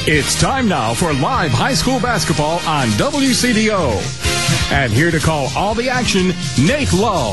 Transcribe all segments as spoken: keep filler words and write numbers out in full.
It's time now for live high school basketball on W C D O. And here to call all the action, Nate Lull.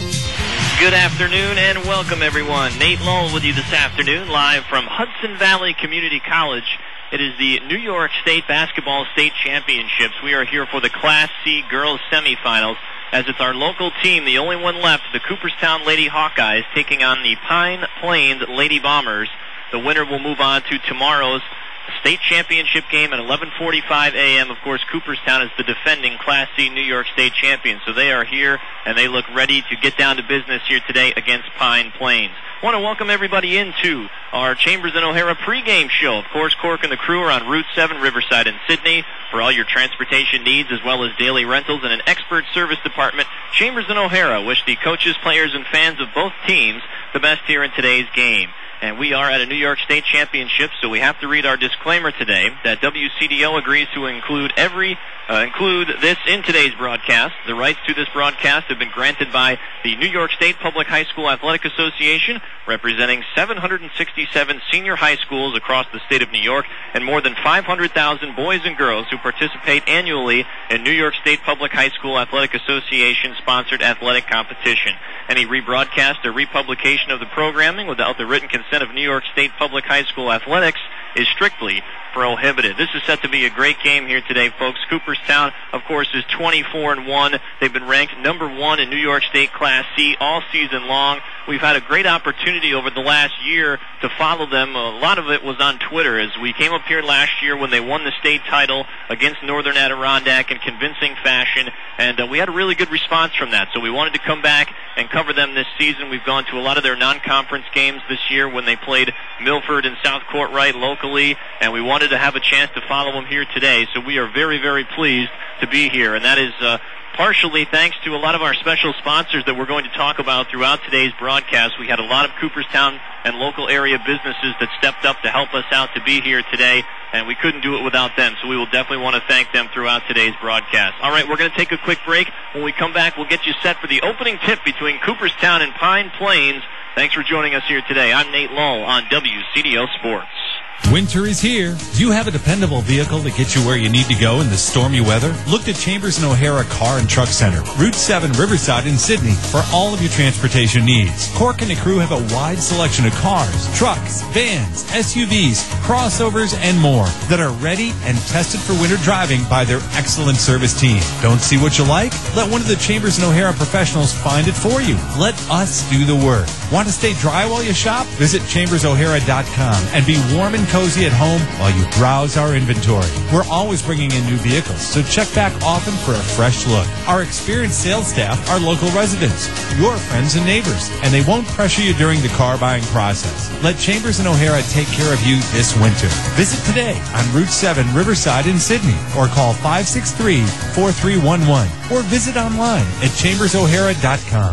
Good afternoon and welcome, everyone. Nate Lull with you this afternoon, live from Hudson Valley Community College. It is the New York State Basketball State Championships. We are here for the Class C girls semifinals, as it's our local team, the only one left, the Cooperstown Lady Hawkeyes, taking on the Pine Plains Lady Bombers. The winner will move on to tomorrow's state championship game at eleven forty-five a.m. Of course, Cooperstown is the defending Class C New York State champions, so they are here and they look ready to get down to business here today against Pine Plains. I want to welcome everybody into our Chambers and O'Hara pregame show. Of course, Cork and the crew are on Route seven, Riverside and Sydney, for all your transportation needs as well as daily rentals and an expert service department. Chambers and O'Hara wish the coaches, players, and fans of both teams the best here in today's game. And we are at a New York State Championship, so we have to read our disclaimer today that W C D O agrees to include every uh, include this in today's broadcast. The rights to this broadcast have been granted by the New York State Public High School Athletic Association, representing seven hundred sixty-seven senior high schools across the state of New York and more than five hundred thousand boys and girls who participate annually in New York State Public High School Athletic Association-sponsored athletic competition. Any rebroadcast or republication of the programming without the written consent of New York State Public High School Athletics is strictly prohibited. This is set to be a great game here today, folks. Cooperstown, of course, is twenty-four and one. They've been ranked number one in New York State Class C all season long. We've had a great opportunity over the last year to follow them. A lot of it was on Twitter, as we came up here last year when they won the state title against Northern Adirondack in convincing fashion, and uh, we had a really good response from that. So we wanted to come back and cover them this season. We've gone to a lot of their non-conference games this year when they played Milford and South Courtright locally, and we wanted to have a chance to follow them here today. So we are very, very pleased to be here, and that is uh, partially thanks to a lot of our special sponsors that we're going to talk about throughout today's broadcast. We had a lot of Cooperstown and local area businesses that stepped up to help us out to be here today, and we couldn't do it without them, so we will definitely want to thank them throughout today's broadcast. All right, we're going to take a quick break. When we come back, we'll get you set for the opening tip between Cooperstown and Pine Plains. Thanks for joining us here today. I'm Nate Lull on W C D O Sports. Winter is here. Do you have a dependable vehicle to get you where you need to go in the stormy weather? Look to Chambers and O'Hara Car and Truck Center, Route seven, Riverside and Sydney, for all of your transportation needs. Cork and the crew have a wide selection of cars, trucks, vans, S U Vs, crossovers, and more that are ready and tested for winter driving by their excellent service team. Don't see what you like? Let one of the Chambers and O'Hara professionals find it for you. Let us do the work. Want to stay dry while you shop? Visit chambers o'hara dot com and be warm and cozy at home while you browse our inventory. We're always bringing in new vehicles, so check back often for a fresh look. Our experienced sales staff are local residents, your friends and neighbors, and they won't pressure you during the car buying process. Let Chambers and O'Hara take care of you this winter. Visit today on Route seven, Riverside in Sydney, or call five six three, four three one one, or visit online at chambers o'hara dot com.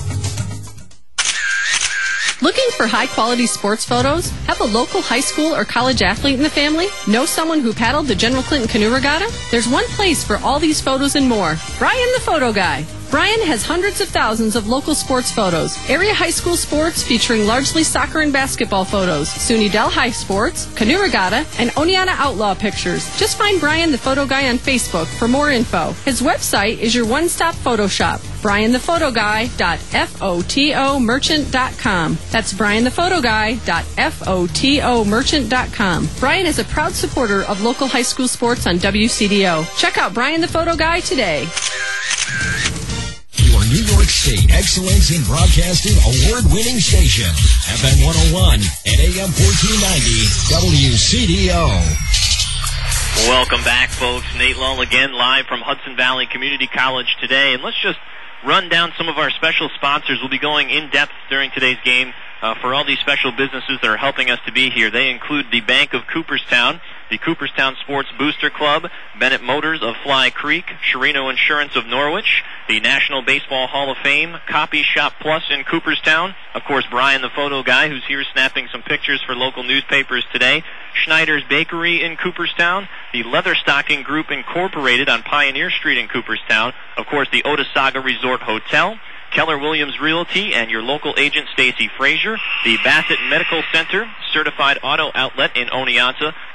Looking for high-quality sports photos? Have a local high school or college athlete in the family? Know someone who paddled the General Clinton Canoe Regatta? There's one place for all these photos and more. Brian the Photo Guy. Brian has hundreds of thousands of local sports photos, area high school sports featuring largely soccer and basketball photos, SUNY Dell High Sports, Canoe Regatta, and Oneonta Outlaw pictures. Just find Brian the Photo Guy on Facebook for more info. His website is your one-stop photo shop, brian the photo guy dot foto merchant dot com. That's brian the photo guy dot foto merchant dot com. Brian is a proud supporter of local high school sports on W C D O. Check out Brian the Photo Guy today. Your New York State Excellence in Broadcasting award-winning station, F M one oh one and A M fourteen ninety, W C D O. Welcome back, folks. Nate Lull again, live from Hudson Valley Community College today. And let's just run down some of our special sponsors. We'll be going in-depth during today's game uh, for all these special businesses that are helping us to be here. They include the Bank of Cooperstown, the Cooperstown Sports Booster Club, Bennett Motors of Fly Creek, Sherino Insurance of Norwich, the National Baseball Hall of Fame, Copy Shop Plus in Cooperstown, of course, Brian the Photo Guy, who's here snapping some pictures for local newspapers today, Schneider's Bakery in Cooperstown, the Leather Stocking Group Incorporated on Pioneer Street in Cooperstown, of course, the Otesaga Resort Hotel, Keller Williams Realty and your local agent Stacy Frazier, the Bassett Medical Center, Certified Auto Outlet in Oneonta,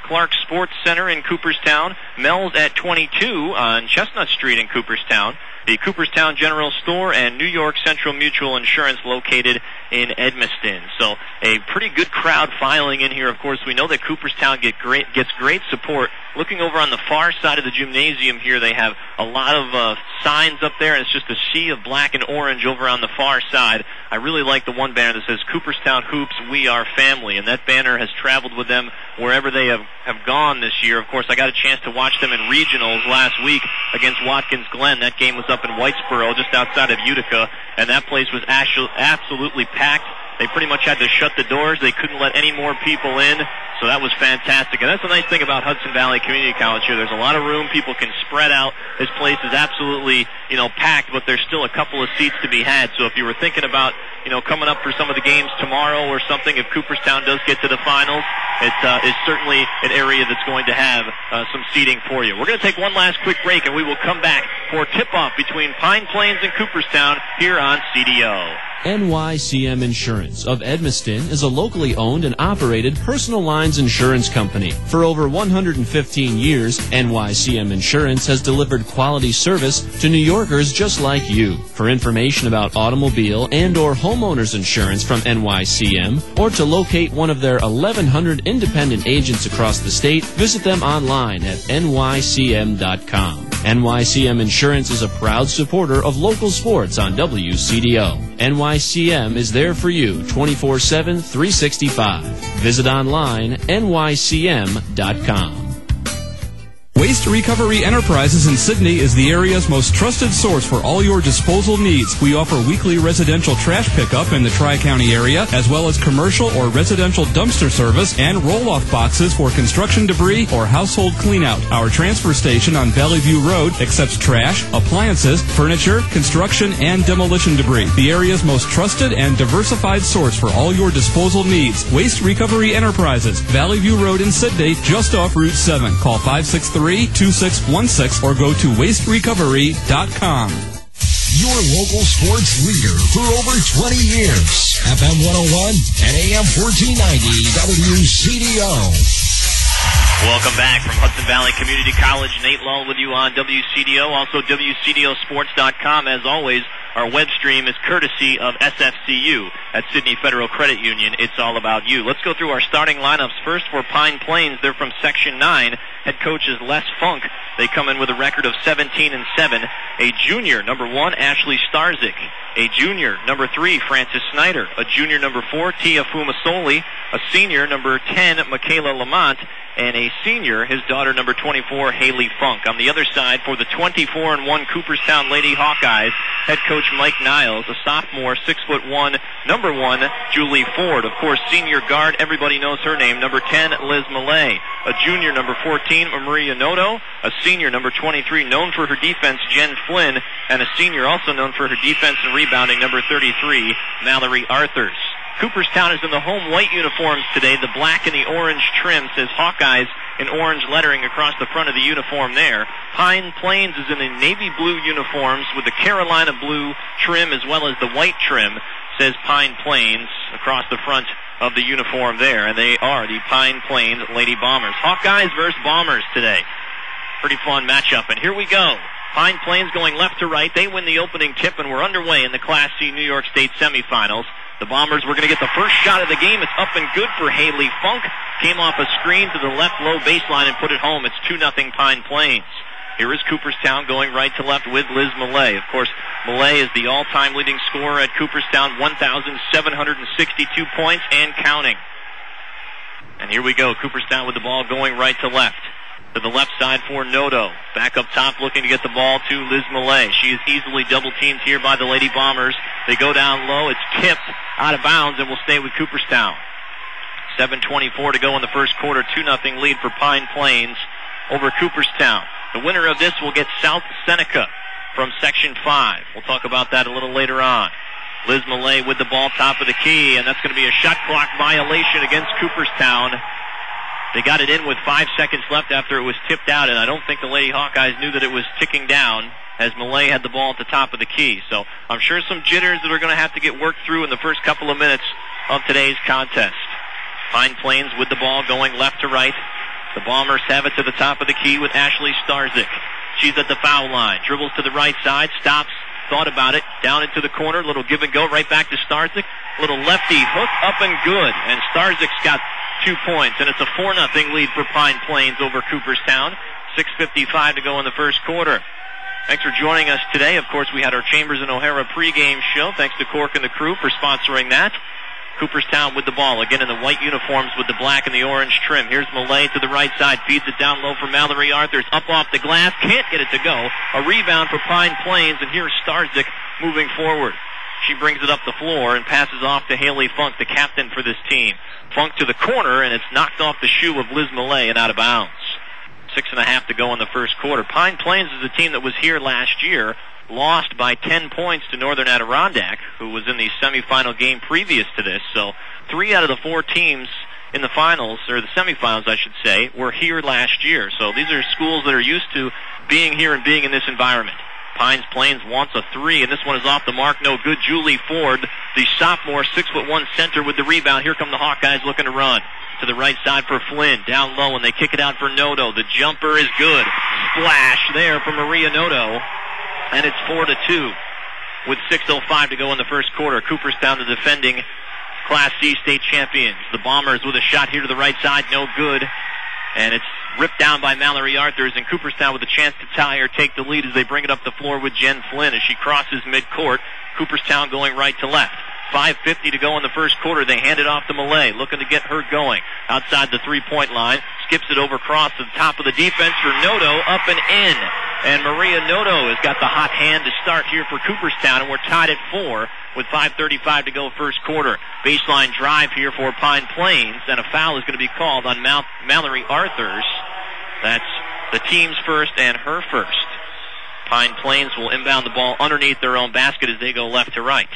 Clark Sports Center in Cooperstown. Mel's at twenty-two on Chestnut Street in Cooperstown. The Cooperstown General Store and New York Central Mutual Insurance located in Edmiston. So a pretty good crowd filing in here. Of course, we know that Cooperstown get great, gets great support. Looking over on the far side of the gymnasium here, they have a lot of uh, signs up there, and it's just a sea of black and orange over on the far side. I really like the one banner that says Cooperstown Hoops, We Are Family, and that banner has traveled with them wherever they have, have gone this year. Of course, I got a chance to watch them in regionals last week against Watkins Glen. That game was up in Whitesboro, just outside of Utica, and that place was actually absolutely packed. They pretty much had to shut the doors. They couldn't let any more people in, so that was fantastic. And that's the nice thing about Hudson Valley Community College here. There's a lot of room. People can spread out. This place is absolutely, you know, packed, but there's still a couple of seats to be had. So if you were thinking about, you know, coming up for some of the games tomorrow or something, if Cooperstown does get to the finals, it uh, is certainly an area that's going to have uh, some seating for you. We're going to take one last quick break, and we will come back for a tip-off between Pine Plains and Cooperstown here on C D O. N Y C M Insurance of Edmiston is a locally owned and operated personal lines insurance company. For over one hundred fifteen years, N Y C M Insurance has delivered quality service to New Yorkers just like you. For information about automobile and or homeowners insurance from N Y C M, or to locate one of their eleven hundred independent agents across the state, visit them online at N Y C M dot com. N Y C M Insurance is a proud supporter of local sports on W C D O. N Y C M is there for you twenty-four seven, three sixty-five. Visit online, N Y C M dot com. Waste Recovery Enterprises in Sydney is the area's most trusted source for all your disposal needs. We offer weekly residential trash pickup in the Tri-County area, as well as commercial or residential dumpster service and roll-off boxes for construction debris or household cleanout. Our transfer station on Valley View Road accepts trash, appliances, furniture, construction, and demolition debris. The area's most trusted and diversified source for all your disposal needs. Waste Recovery Enterprises, Valley View Road in Sydney, just off Route seven. Call five six three, two six one six or go to waste recovery dot com. Your local sports leader for over twenty years. F M one oh one and A M fourteen ninety W C D O. Welcome back from Hudson Valley Community College. Nate Lull with you on W C D O, also W C D O sports dot com. As always, our web stream is courtesy of S F C U at Sydney Federal Credit Union. It's all about you. Let's go through our starting lineups. First for Pine Plains, they're from Section nine. Head coach is Les Funk. They come in with a record of seventeen and seven. A junior, number one, Ashley Starzik. A junior, number three, Francis Snyder. A junior, number four, Tia Fumasoli. A senior, number ten, Michaela Lamont. And a senior, his daughter, number twenty-four, Haley Funk. On the other side, for the twenty-four and one Cooperstown Lady Hawkeyes, head coach Mike Niles. A sophomore, six foot one, number one, Julie Ford. Of course, senior guard, everybody knows her name, number ten, Liz Millay. A junior, number fourteen, Maria Noto. A senior, number twenty-three, known for her defense, Jen Flynn. And a senior, also known for her defense and rebounding, number thirty-three, Mallory Arthurs. Cooperstown is in the home white uniforms today. The black and the orange trim says Hawkeyes in orange lettering across the front of the uniform there. Pine Plains is in the navy blue uniforms with the Carolina blue trim as well as the white trim, says Pine Plains across the front of the uniform there. And they are the Pine Plains Lady Bombers. Hawkeyes versus Bombers today. Pretty fun matchup. And here we go. Pine Plains going left to right. They win the opening tip, and we're underway in the Class C New York State semifinals. The Bombers were going to get the first shot of the game. It's up and good for Haley Funk. Came off a screen to the left low baseline and put it home. It's two nothing Pine Plains. Here is Cooperstown going right to left with Liz Millay. Of course, Millay is the all-time leading scorer at Cooperstown, one thousand seven hundred sixty-two points and counting. And here we go, Cooperstown with the ball going right to left. To the left side for Noto. Back up top looking to get the ball to Liz Millay. She is easily double-teamed here by the Lady Bombers. They go down low. It's tipped out of bounds and will stay with Cooperstown. seven twenty-four to go in the first quarter. two nothing lead for Pine Plains over Cooperstown. The winner of this will get South Seneca from Section five. We'll talk about that a little later on. Liz Millay with the ball top of the key, and that's going to be a shot clock violation against Cooperstown. They got it in with five seconds left after it was tipped out, and I don't think the Lady Hawkeyes knew that it was ticking down as Millay had the ball at the top of the key. So I'm sure some jitters that are going to have to get worked through in the first couple of minutes of today's contest. Pine Plains with the ball going left to right The Bombers have it to the top of the key with Ashley Starzyk. She's at the foul line. Dribbles to the right side. Stops. Thought about it. Down into the corner. Little give and go right back to Starzyk. Little lefty hook up and good. And Starzyk's got two points. And it's a four nothing lead for Pine Plains over Cooperstown. six fifty-five to go in the first quarter. Thanks for joining us today. Of course, we had our Chambers and O'Hara pregame show. Thanks to Cork and the crew for sponsoring that. Cooperstown with the ball, again in the white uniforms with the black and the orange trim. Here's Millay to the right side, feeds it down low for Mallory Arthurs, up off the glass, can't get it to go. A rebound for Pine Plains, and here's Starzyk moving forward. She brings it up the floor and passes off to Haley Funk, the captain for this team. Funk to the corner, and it's knocked off the shoe of Liz Millay and out of bounds. Six and a half to go in the first quarter. Pine Plains is a team that was here last year, lost by ten points to Northern Adirondack, who was in the semifinal game previous to this. So three out of the four teams in the finals, or the semifinals, I should say, were here last year. So these are schools that are used to being here and being in this environment. Pines Plains wants a three, and this one is off the mark. No good. Julie Ford, the sophomore, six foot one center with the rebound. Here come the Hawkeyes looking to run. To the right side for Flynn. Down low, and they kick it out for Noto. The jumper is good. Splash there for Maria Noto. And it's four to two with six oh five to go in the first quarter. Cooperstown, the defending Class C state champions. The Bombers with a shot here to the right side, no good. And it's ripped down by Mallory Arthurs, and Cooperstown with a chance to tie or take the lead as they bring it up the floor with Jen Flynn as she crosses midcourt. Cooperstown going right to left. five fifty to go in the first quarter. They hand it off to Millay, looking to get her going. Outside the three-point line, skips it over across to the top of the defense for Noto, up and in. And Maria Noto has got the hot hand to start here for Cooperstown, and we're tied at four with five thirty-five to go first quarter. Baseline drive here for Pine Plains, and a foul is going to be called on Mal- Mallory Arthurs. That's the team's first and her first. Pine Plains will inbound the ball underneath their own basket as they go left to right.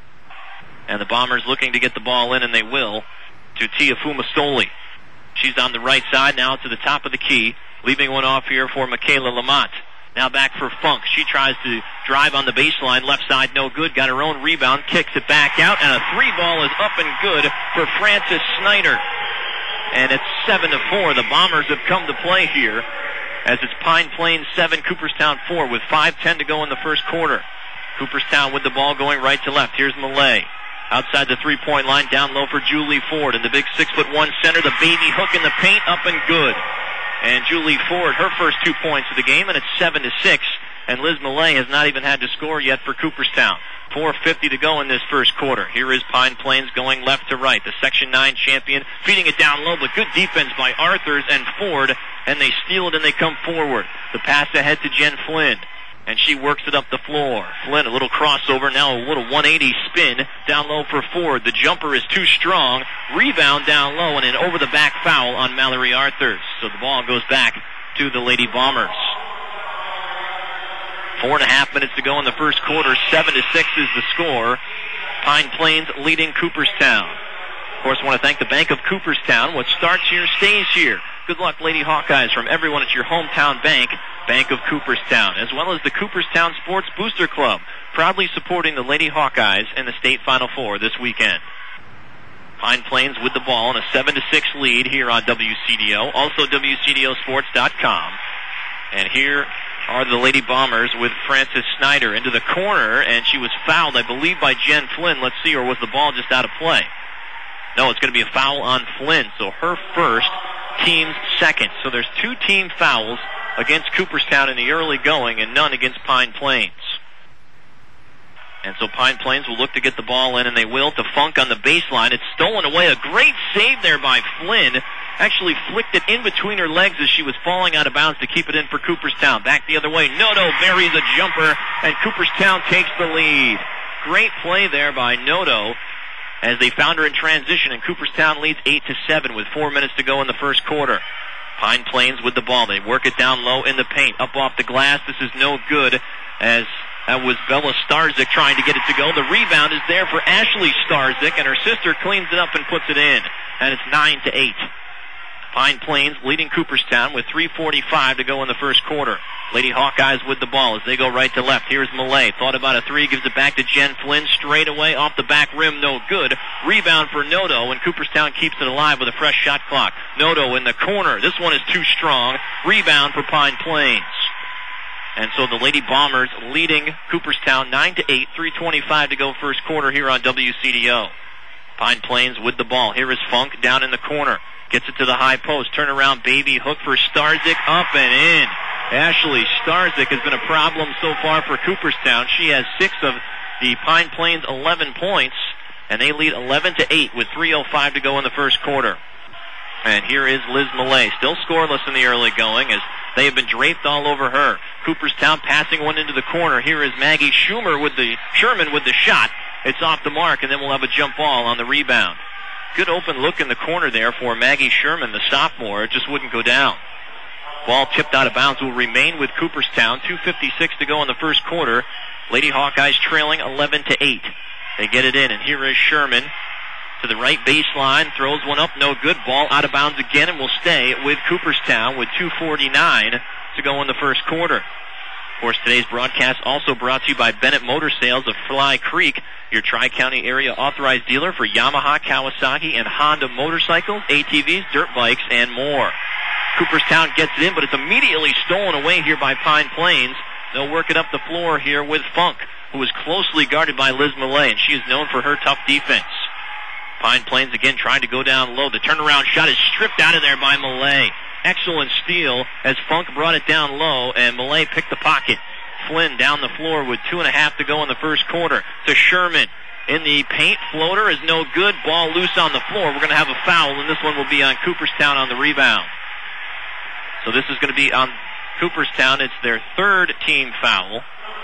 And the Bombers looking to get the ball in, and they will, to Tia Fumastoli. She's on the right side now to the top of the key, leaving one off here for Michaela Lamont. Now back for Funk. She tries to drive on the baseline, left side no good, got her own rebound, kicks it back out, and a three ball is up and good for Frances Snyder. And it's seven to four. The Bombers have come to play here as it's Pine Plains seven, Cooperstown four with five ten to go in the first quarter. Cooperstown with the ball going right to left. Here's Millay. Outside the three-point line, down low for Julie Ford. And the big six foot one center, the baby hook in the paint, up and good. And Julie Ford, her first two points of the game, and it's seven to six. And Liz Millay has not even had to score yet for Cooperstown. four fifty to go in this first quarter. Here is Pine Plains going left to right. The Section nine champion feeding it down low, but good defense by Arthurs and Ford. And they steal it and they come forward. The pass ahead to Jen Flynn. And she works it up the floor. Flynn, a little crossover, now a little one eighty spin. Down low for Ford. The jumper is too strong. Rebound down low and an over-the-back foul on Mallory Arthurs. So the ball goes back to the Lady Bombers. Four and a half minutes to go in the first quarter. Seven to six is the score. Pine Plains leading Cooperstown. Of course, I want to thank the Bank of Cooperstown. What starts here stays here. Good luck, Lady Hawkeyes, from everyone at your hometown bank, Bank of Cooperstown, as well as the Cooperstown Sports Booster Club, proudly supporting the Lady Hawkeyes in the state Final Four this weekend. Pine Plains with the ball in a seven to six lead here on W C D O, also W C D O sports dot com. And here are the Lady Bombers with Frances Snyder into the corner, and she was fouled, I believe, by Jen Flynn. Let's see, or was the ball just out of play? No, it's going to be a foul on Flynn, so her first, team's second. So there's two team fouls against Cooperstown in the early going and none against Pine Plains. And so Pine Plains will look to get the ball in, and they will, to Funk on the baseline. It's stolen away. A great save there by Flynn. Actually flicked it in between her legs as she was falling out of bounds to keep it in for Cooperstown. Back the other way. Noto buries a jumper, and Cooperstown takes the lead. Great play there by Noto as they found her in transition, and Cooperstown leads eight to seven with four minutes to go in the first quarter. Pine Plains with the ball. They work it down low in the paint. Up off the glass. This is no good, as that was Bella Starzyk trying to get it to go. The rebound is there for Ashley Starzyk, and her sister cleans it up and puts it in. And it's nine to eight. Pine Plains leading Cooperstown with three forty-five to go in the first quarter. Lady Hawkeyes with the ball as they go right to left. Here's Millay. Thought about a three, gives it back to Jen Flynn. Straight away off the back rim, no good. Rebound for Noto, and Cooperstown keeps it alive with a fresh shot clock. Noto in the corner. This one is too strong. Rebound for Pine Plains. And so the Lady Bombers leading Cooperstown nine to eight, three twenty-five to go first quarter here on W C D O. Pine Plains with the ball. Here is Funk down in the corner. Gets it to the high post. Turnaround baby hook for Starzik. Up and in. Ashley Starzik has been a problem so far for Cooperstown. She has six of the Pine Plains eleven points, and they lead eleven to eight with three oh five to go in the first quarter. And here is Liz Millay, still scoreless in the early going as they have been draped all over her. Cooperstown passing one into the corner. Here is Maggie Schumer with the Sherman with the shot. It's off the mark, and then we'll have a jump ball on the rebound. Good open look in the corner there for Maggie Sherman, the sophomore. It just wouldn't go down. Ball tipped out of bounds, will remain with Cooperstown. two fifty-six to go in the first quarter. Lady Hawkeyes trailing eleven to eight. They get it in, and here is Sherman to the right baseline. Throws one up, no good. Ball out of bounds again, and will stay with Cooperstown with two forty-nine to go in the first quarter. Of course, today's broadcast also brought to you by Bennett Motor Sales of Fly Creek, your Tri-County area authorized dealer for Yamaha, Kawasaki, and Honda motorcycles, A T Vs, dirt bikes, and more. Cooperstown gets it in, but it's immediately stolen away here by Pine Plains. They'll work it up the floor here with Funk, who is closely guarded by Liz Millay, and she is known for her tough defense. Pine Plains again trying to go down low. The turnaround shot is stripped out of there by Millay. Excellent steal as Funk brought it down low, and Millay picked the pocket. Flynn down the floor with two and a half to go in the first quarter to Sherman. In the paint, floater is no good. Ball loose on the floor. We're going to have a foul, and this one will be on Cooperstown on the rebound. So this is going to be on Cooperstown. It's their third team foul.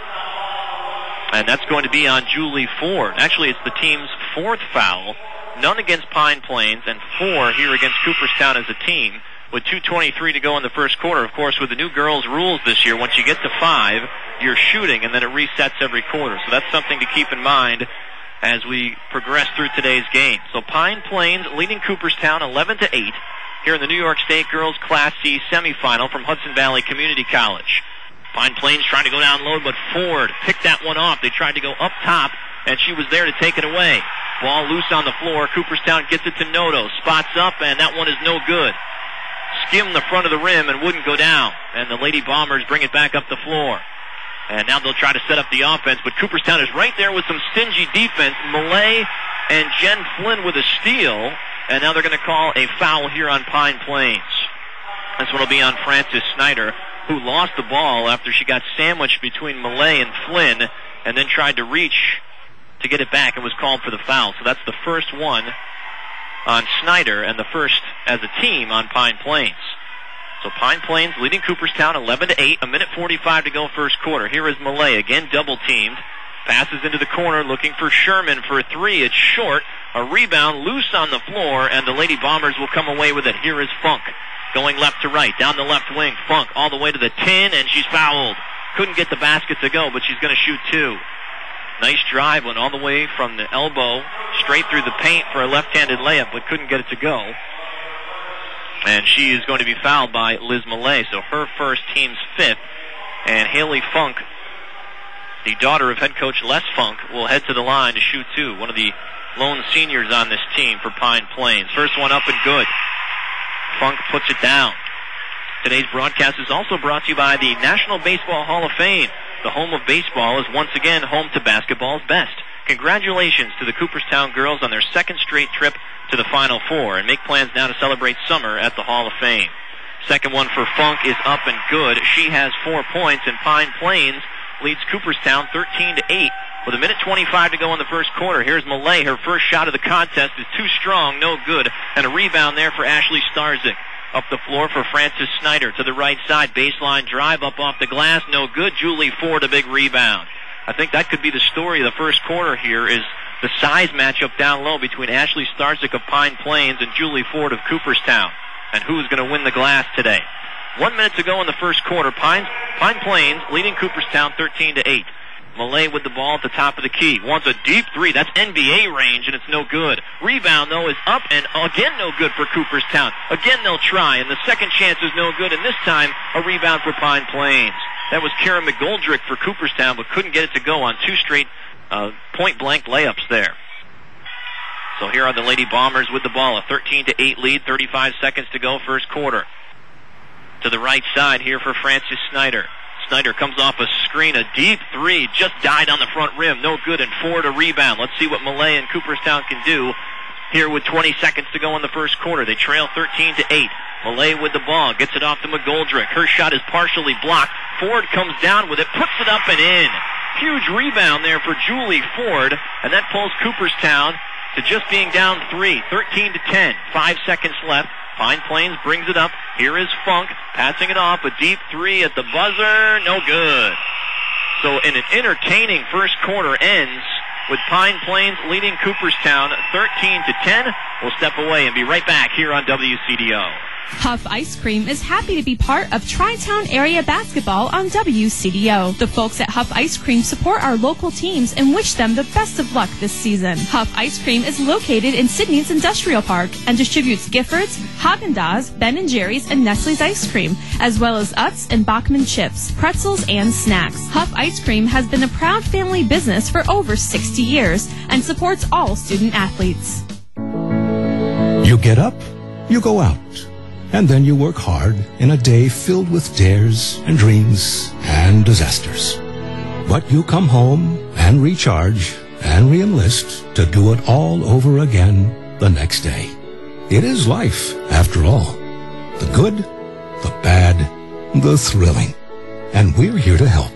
And that's going to be on Julie Ford. Actually, it's the team's fourth foul. None against Pine Plains, and four here against Cooperstown as a team. With two twenty-three to go in the first quarter. Of course, with the new girls' rules this year, once you get to five, you're shooting, and then it resets every quarter. So that's something to keep in mind as we progress through today's game. So Pine Plains leading Cooperstown eleven to eight here in the New York State Girls Class C semifinal from Hudson Valley Community College. Pine Plains trying to go down low, but Ford picked that one off. They tried to go up top, and she was there to take it away. Ball loose on the floor. Cooperstown gets it to Noto. Spots up, and that one is no good. Skimmed the front of the rim and wouldn't go down. And the Lady Bombers bring it back up the floor. And now they'll try to set up the offense, but Cooperstown is right there with some stingy defense. Millay and Jen Flynn with a steal, and now they're going to call a foul here on Pine Plains. This one will be on Frances Snyder, who lost the ball after she got sandwiched between Millay and Flynn and then tried to reach to get it back and was called for the foul. So that's the first one on Snyder and the first as a team on Pine Plains. So Pine Plains leading Cooperstown eleven to eight, a minute forty-five to go first quarter. Here is Millay, again double teamed. Passes into the corner looking for Sherman for a three. It's short. A rebound loose on the floor, and the Lady Bombers will come away with it. Here is Funk going left to right, down the left wing. Funk all the way to the tin, and she's fouled. Couldn't get the basket to go, but she's going to shoot two. Nice drive, went all the way from the elbow straight through the paint for a left-handed layup, but couldn't get it to go. And she is going to be fouled by Liz Millay, so her first, team's fifth. And Haley Funk, the daughter of head coach Les Funk, will head to the line to shoot two. One of the lone seniors on this team for Pine Plains. First one up and good. Funk puts it down. Today's broadcast is also brought to you by the National Baseball Hall of Fame. The home of baseball is once again home to basketball's best. Congratulations to the Cooperstown girls on their second straight trip to the Final Four, and make plans now to celebrate summer at the Hall of Fame. Second one for Funk is up and good. She has four points, and Pine Plains leads Cooperstown thirteen to eight with a minute twenty-five to go in the first quarter. Here's Millay. Her first shot of the contest is too strong, no good, and a rebound there for Ashley Starzik. Up the floor for Frances Snyder to the right side. Baseline drive up off the glass. No good. Julie Ford, a big rebound. I think that could be the story of the first quarter here, is the size matchup down low between Ashley Starzik of Pine Plains and Julie Ford of Cooperstown. And who's going to win the glass today? One minute to go in the first quarter. Pine, Pine Plains leading Cooperstown thirteen to eight. Millay with the ball at the top of the key. Wants a deep three. That's N B A range, and it's no good. Rebound, though, is up, and again no good for Cooperstown. Again they'll try, and the second chance is no good, and this time a rebound for Pine Plains. That was Karen McGoldrick for Cooperstown, but couldn't get it to go on two straight uh, point-blank layups there. So here are the Lady Bombers with the ball. A thirteen to eight lead, thirty-five seconds to go, first quarter. To the right side here for Francis Snyder. Snyder comes off a screen, a deep three, just died on the front rim, no good, and four to rebound. Let's see what Millay and Cooperstown can do here with twenty seconds to go in the first quarter. They trail thirteen to eight. Millay with the ball, gets it off to McGoldrick. Her shot is partially blocked. Ford comes down with it, puts it up and in. Huge rebound there for Julie Ford, and that pulls Cooperstown to just being down three, thirteen to ten. Five seconds left. Pine Plains brings it up. Here is Funk passing it off. A deep three at the buzzer. No good. So in an entertaining first quarter ends with Pine Plains leading Cooperstown thirteen to ten. We'll step away and be right back here on W C D O. Huff Ice Cream is happy to be part of Tri-Town Area Basketball on W C D O. The folks at Huff Ice Cream support our local teams and wish them the best of luck this season. Huff Ice Cream is located in Sydney's Industrial Park and distributes Giffords, Haagen-Dazs, Ben and Jerry's, and Nestle's Ice Cream, as well as Utz and Bachman chips, pretzels, and snacks. Huff Ice Cream has been a proud family business for over sixty years and supports all student athletes. You get up, you go out. And then you work hard in a day filled with dares and dreams and disasters. But you come home and recharge and re-enlist to do it all over again the next day. It is life, after all. The good, the bad, the thrilling. And we're here to help.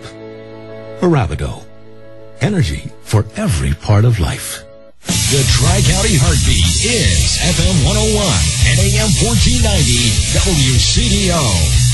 Arabido. Energy for every part of life. The Tri-County Heartbeat is F M one oh one and A M fourteen ninety W C D O.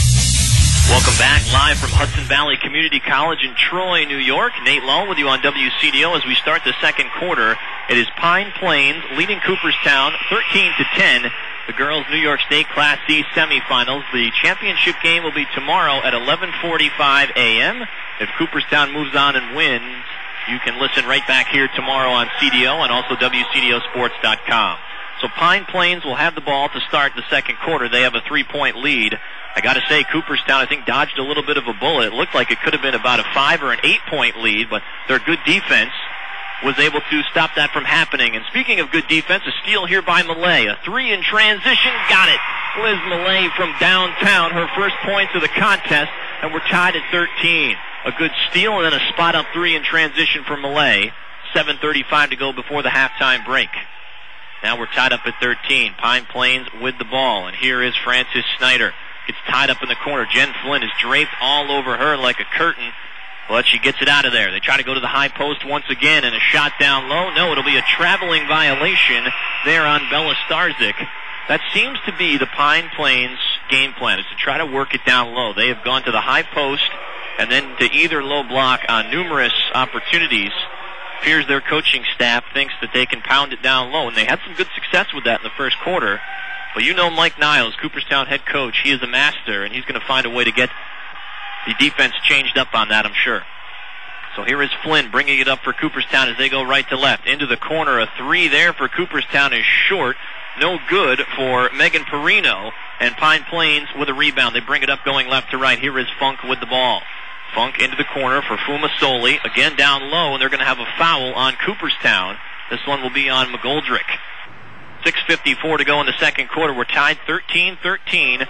Welcome back live from Hudson Valley Community College in Troy, New York. Nate Lull with you on W C D O as we start the second quarter. It is Pine Plains leading Cooperstown thirteen to ten. The girls' New York State Class C semifinals. The championship game will be tomorrow at eleven forty-five a m If Cooperstown moves on and wins, you can listen right back here tomorrow on C D O and also W C D O sports dot com. So Pine Plains will have the ball to start the second quarter. They have a three-point lead. I got to say, Cooperstown, I think, dodged a little bit of a bullet. It looked like it could have been about a five or an eight-point lead, but their good defense was able to stop that from happening. And speaking of good defense, a steal here by Millay. A three in transition, got it. Liz Millay from downtown, her first points of the contest, and we're tied at thirteen. A good steal and then a spot-up three in transition for Millay. seven thirty-five to go before the halftime break. Now we're tied up at thirteen. Pine Plains with the ball, and here is Francis Snyder. Gets tied up in the corner. Jen Flynn is draped all over her like a curtain, but she gets it out of there. They try to go to the high post once again, and a shot down low. No, it'll be a traveling violation there on Bella Starzik. That seems to be the Pine Plains game plan, is to try to work it down low. They have gone to the high post and then to either low block on numerous opportunities. Appears their coaching staff thinks that they can pound it down low, and they had some good success with that in the first quarter. But you know Mike Niles, Cooperstown head coach, he is a master, and he's going to find a way to get the defense changed up on that, I'm sure. So here is Flynn bringing it up for Cooperstown as they go right to left. Into the corner, a three there for Cooperstown is short. No good for Megan Perino, and Pine Plains with a rebound. They bring it up going left to right. Here is Funk with the ball. Funk into the corner for Fuma Soli. Again down low, and they're going to have a foul on Cooperstown. This one will be on McGoldrick. six fifty-four to go in the second quarter. We're tied thirteen thirteen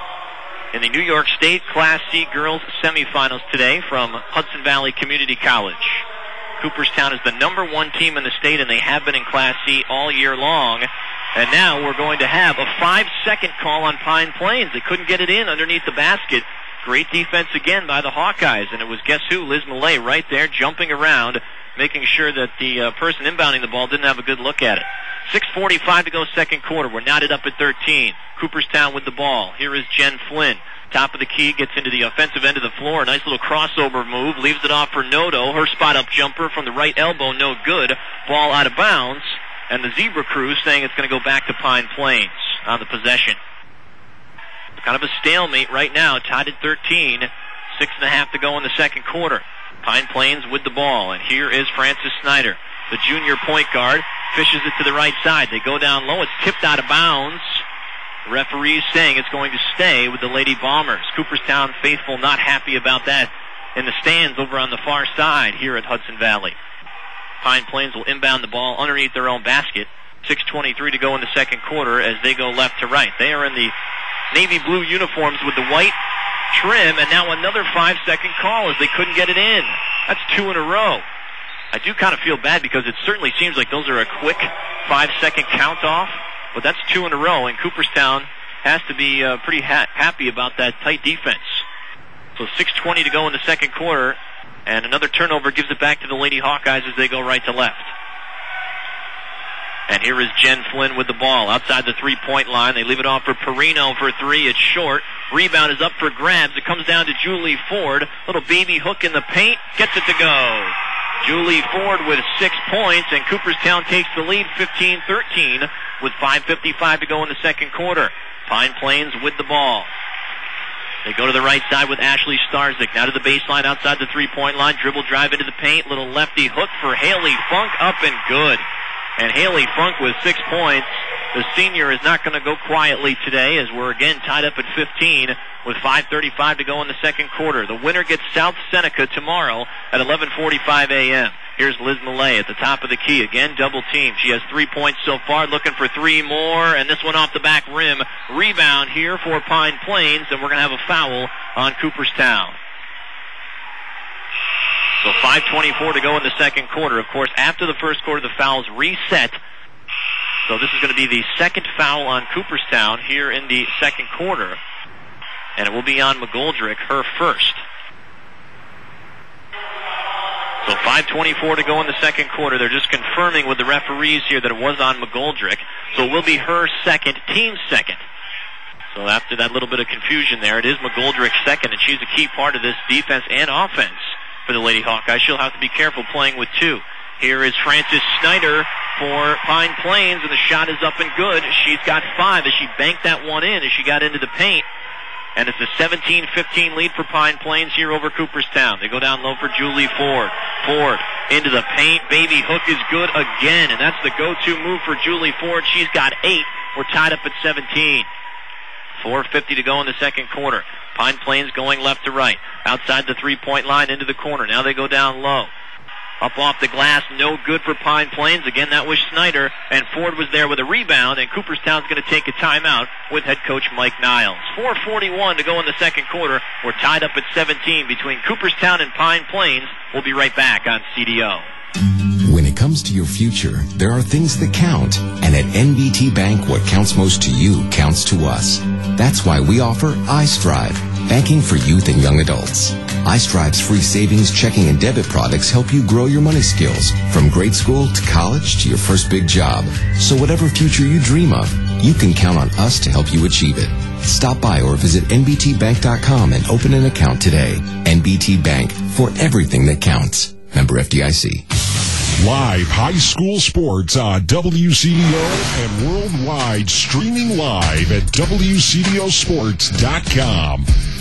in the New York State Class C girls semifinals today from Hudson Valley Community College. Cooperstown is the number one team in the state, and they have been in Class C all year long. And now we're going to have a five-second call on Pine Plains. They couldn't get it in underneath the basket. Great defense again by the Hawkeyes, and it was, guess who, Liz Millay right there jumping around, making sure that the uh, person inbounding the ball didn't have a good look at it. six forty-five to go second quarter. We're knotted up at thirteen. Cooperstown with the ball. Here is Jen Flynn. Top of the key, gets into the offensive end of the floor. A nice little crossover move. Leaves it off for Noto. Her spot-up jumper from the right elbow, no good. Ball out of bounds. And the Zebra Crew saying it's going to go back to Pine Plains on the possession. Kind of a stalemate right now, tied at thirteen. Six and a half to go in the second quarter. Pine Plains with the ball, and here is Francis Snyder, the junior point guard, fishes it to the right side. They go down low. It's tipped out of bounds. The referee saying it's going to stay with the Lady Bombers. Cooperstown faithful not happy about that. in the stands over on the far side here at Hudson Valley. Pine Plains will inbound the ball underneath their own basket. six twenty-three to go in the second quarter as they go left to right. They are in the navy blue uniforms with the white trim, and now another five-second call as they couldn't get it in. That's two in a row. I do kind of feel bad because it certainly seems like those are a quick five-second count-off, but that's two in a row, and Cooperstown has to be uh, pretty ha- happy about that tight defense. So six twenty to go in the second quarter, and another turnover gives it back to the Lady Hawkeyes as they go right to left. And here is Jen Flynn with the ball outside the three-point line. They leave it off for Perino for three. It's short. Rebound is up for grabs. It comes down to Julie Ford. Little baby hook in the paint. Gets it to go. Julie Ford with six points, and Cooperstown takes the lead fifteen thirteen with five fifty-five to go in the second quarter. Pine Plains with the ball. They go to the right side with Ashley Starzik. Now to the baseline outside the three-point line. Dribble drive into the paint. Little lefty hook for Haley Funk. Up and good. And Haley Funk with six points. The senior is not going to go quietly today as we're again tied up at fifteen with five thirty-five to go in the second quarter. The winner gets South Seneca tomorrow at eleven forty-five a.m. Here's Liz Millay at the top of the key. Again, double team. She has three points so far, looking for three more, and this one off the back rim. Rebound here for Pine Plains, and we're going to have a foul on Cooperstown. So five twenty-four to go in the second quarter. Of course, after the first quarter, the fouls reset. So this is going to be the second foul on Cooperstown here in the second quarter. And it will be on McGoldrick, her first. So five twenty-four to go in the second quarter. They're just confirming with the referees here that it was on McGoldrick. So it will be her second, team second. So after that little bit of confusion there, it is McGoldrick's second, and she's a key part of this defense and offense for the Lady Hawkeyes. She'll have to be careful playing with two. Here is Frances Snyder for Pine Plains, and the shot is up and good. She's got five as she banked that one in as she got into the paint. And it's a seventeen fifteen lead for Pine Plains here over Cooperstown. They go down low for Julie Ford. Ford into the paint. Baby hook is good again, and that's the go-to move for Julie Ford. She's got eight. We're tied up at seventeen. four fifty to go in the second quarter. Pine Plains going left to right. Outside the three-point line into the corner. Now they go down low. Up off the glass, no good for Pine Plains. Again, that was Snyder, and Ford was there with a rebound, and Cooperstown's going to take a timeout with head coach Mike Niles. four forty-one to go in the second quarter. We're tied up at seventeen between Cooperstown and Pine Plains. We'll be right back on C D O. When it comes to your future, there are things that count. And at N B T Bank, what counts most to you counts to us. That's why we offer iStrive, banking for youth and young adults. iStrive's free savings, checking, and debit products help you grow your money skills from grade school to college to your first big job. So whatever future you dream of, you can count on us to help you achieve it. Stop by or visit N B T bank dot com and open an account today. N B T Bank, for everything that counts. Member F D I C. Live high school sports on W C D O and worldwide, streaming live at W C D O sports dot com.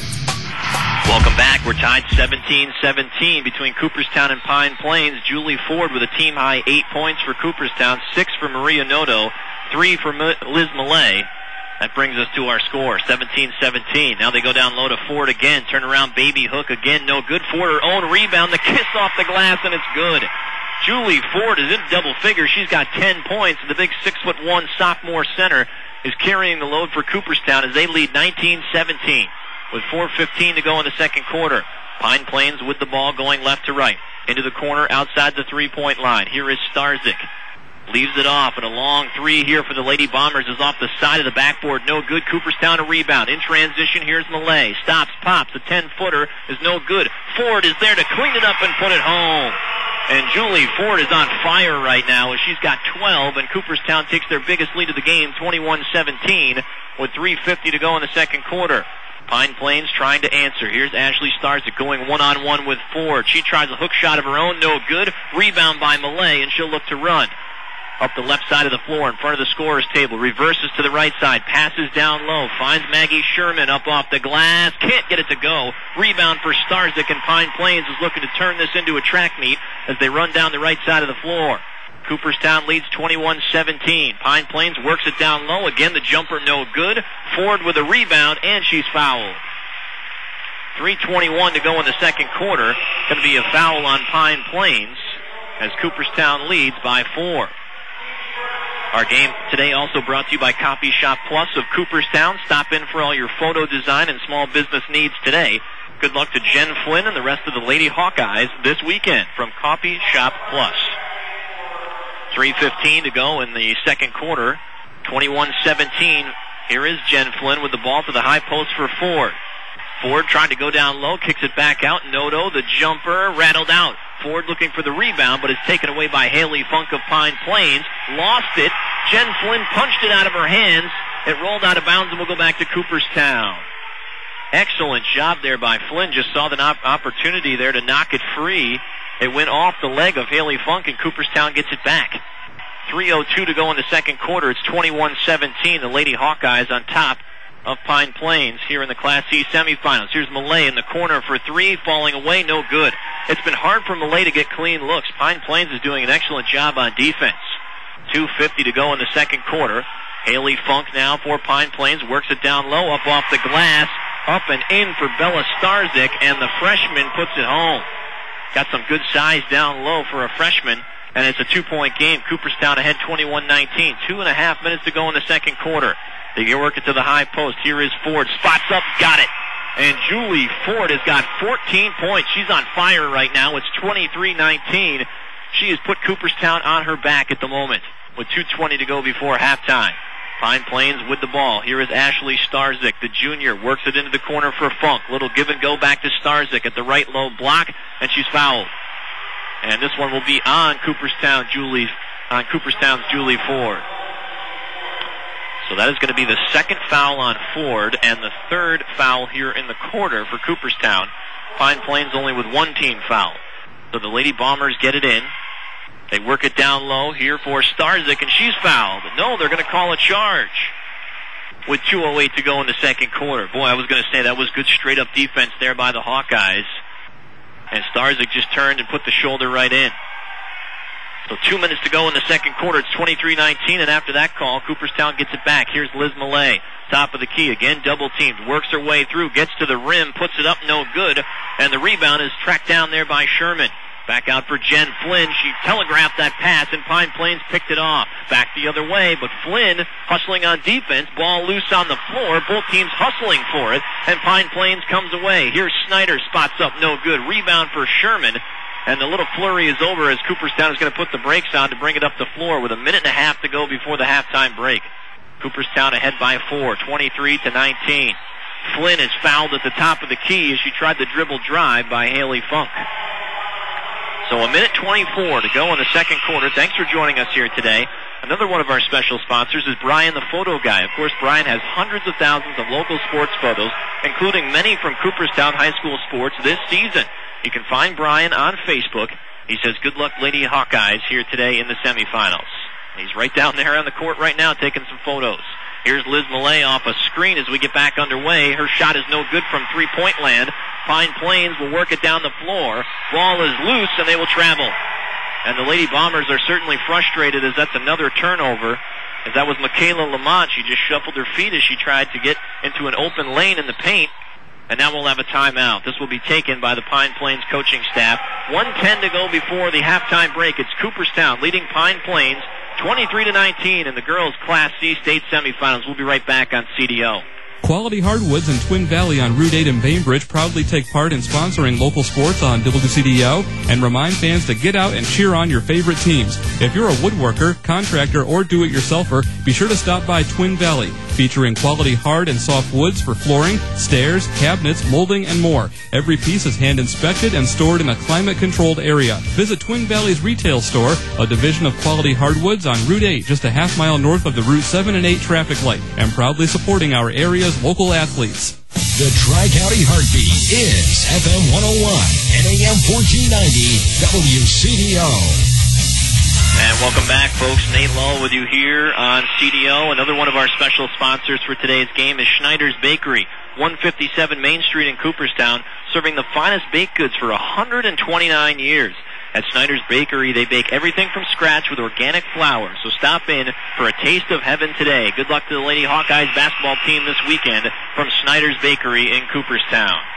Welcome back. We're tied seventeen seventeen between Cooperstown and Pine Plains. Julie Ford with a team-high eight points for Cooperstown, six for Maria Noto, three for Liz Millay. That brings us to our score, seventeen seventeen. Now they go down low to Ford again. Turn around, baby hook again, no good. Ford her own rebound, the kiss off the glass, and it's good. Julie Ford is in double figures. She's got ten points, and the big six foot one sophomore center is carrying the load for Cooperstown as they lead nineteen seventeen with four fifteen to go in the second quarter. Pine Plains with the ball going left to right. Into the corner outside the three-point line. Here is Starzik. Leaves it off, and a long three here for the Lady Bombers is off the side of the backboard. No good. Cooperstown a rebound. In transition, here's Millay. Stops, pops. A ten-footer is no good. Ford is there to clean it up and put it home. And Julie Ford is on fire right now as she's got twelve, and Cooperstown takes their biggest lead of the game, twenty-one seventeen, with three fifty to go in the second quarter. Pine Plains trying to answer. Here's Ashley Starzik going one-on-one with Ford. She tries a hook shot of her own, no good. Rebound by Millay, and she'll look to run. Up the left side of the floor in front of the scorer's table. Reverses to the right side. Passes down low. Finds Maggie Sherman up off the glass. Can't get it to go. Rebound for Starzik, and Pine Plains is looking to turn this into a track meet as they run down the right side of the floor. Cooperstown leads twenty-one seventeen. Pine Plains works it down low. Again, the jumper no good. Ford with a rebound, and she's fouled. three twenty-one to go in the second quarter. Going to be a foul on Pine Plains as Cooperstown leads by four. Our game today also brought to you by Copy Shop Plus of Cooperstown. Stop in for all your photo design and small business needs today. Good luck to Jen Flynn and the rest of the Lady Hawkeyes this weekend from Copy Shop Plus. three fifteen to go in the second quarter. twenty-one seventeen. Here is Jen Flynn with the ball to the high post for Ford. Ford trying to go down low, kicks it back out. Noto, the jumper, rattled out. Ford looking for the rebound, but is taken away by Haley Funk of Pine Plains. Lost it. Jen Flynn punched it out of her hands. It rolled out of bounds and will go back to Cooperstown. Excellent job there by Flynn. Just saw the op- opportunity there to knock it free. It went off the leg of Haley Funk, and Cooperstown gets it back. three oh two to go in the second quarter. It's twenty-one seventeen. The Lady Hawkeyes on top of Pine Plains here in the Class C semifinals. Here's Millay in the corner for three, falling away, no good. It's been hard for Millay to get clean looks. Pine Plains is doing an excellent job on defense. two fifty to go in the second quarter. Haley Funk now for Pine Plains, works it down low, up off the glass, up and in for Bella Starzik, and the freshman puts it home. Got some good size down low for a freshman, and it's a two-point game. Cooperstown ahead twenty-one nineteen. Two and a half minutes to go in the second quarter. They work it to the high post. Here is Ford. Spots up, got it. And Julie Ford has got fourteen points. She's on fire right now. It's twenty-three nineteen. She has put Cooperstown on her back at the moment with two twenty to go before halftime. Pine Plains with the ball. Here is Ashley Starzik, the junior. Works it into the corner for Funk. Little give and go back to Starzik at the right low block, and she's fouled. And this one will be on Cooperstown Julie, on Cooperstown's Julie Ford. So that is going to be the second foul on Ford and the third foul here in the quarter for Cooperstown. Pine Plains only with one team foul. So the Lady Bombers get it in. They work it down low here for Starzik, and she's fouled. No, they're going to call a charge with two oh eight to go in the second quarter. Boy, I was going to say that was good straight-up defense there by the Hawkeyes. And Starzik just turned and put the shoulder right in. So two minutes to go in the second quarter. It's twenty-three nineteen, and after that call, Cooperstown gets it back. Here's Liz Millay, top of the key. Again, double-teamed. Works her way through, gets to the rim, puts it up, no good. And the rebound is tracked down there by Sherman. Back out for Jen Flynn. She telegraphed that pass, and Pine Plains picked it off. Back the other way, but Flynn hustling on defense. Ball loose on the floor. Both teams hustling for it, and Pine Plains comes away. Here's Snyder, spots up, no good. Rebound for Sherman. And the little flurry is over as Cooperstown is going to put the brakes on to bring it up the floor with a minute and a half to go before the halftime break. Cooperstown ahead by four, twenty-three to nineteen. Flynn is fouled at the top of the key as she tried the dribble drive by Haley Funk. So a minute twenty-four to go in the second quarter. Thanks for joining us here today. Another one of our special sponsors is Brian the Photo Guy. Of course, Brian has hundreds of thousands of local sports photos, including many from Cooperstown High School sports this season. You can find Brian on Facebook. He says, good luck, Lady Hawkeyes, here today in the semifinals. He's right down there on the court right now taking some photos. Here's Liz Millay off a screen as we get back underway. Her shot is no good from three-point land. Pine Plains will work it down the floor. Ball is loose, and they will travel. And the Lady Bombers are certainly frustrated as that's another turnover. As that was Michaela Lamont. She just shuffled her feet as she tried to get into an open lane in the paint. And now we'll have a timeout. This will be taken by the Pine Plains coaching staff. one ten to go before the halftime break. It's Cooperstown leading Pine Plains twenty-three to nineteen in the girls' Class C state semifinals. We'll be right back on C D O. Quality Hardwoods in Twin Valley on Route eight in Bainbridge proudly take part in sponsoring local sports on W C D O and remind fans to get out and cheer on your favorite teams. If you're a woodworker, contractor, or do-it-yourselfer, be sure to stop by Twin Valley, featuring quality hard and soft woods for flooring, stairs, cabinets, molding, and more. Every piece is hand-inspected and stored in a climate-controlled area. Visit Twin Valley's retail store, a division of Quality Hardwoods on Route eight, just a half mile north of the Route seven and eight traffic light, and proudly supporting our area's local athletes. The Tri-County Heartbeat is F M one oh one and A M fourteen ninety W C D O. And welcome back, folks. Nate Lull with you here on C D O. Another one of our special sponsors for today's game is Schneider's Bakery, one fifty-seven Main Street in Cooperstown, serving the finest baked goods for one hundred twenty-nine years. At Schneider's Bakery, they bake everything from scratch with organic flour. So stop in for a taste of heaven today. Good luck to the Lady Hawkeyes basketball team this weekend from Schneider's Bakery in Cooperstown.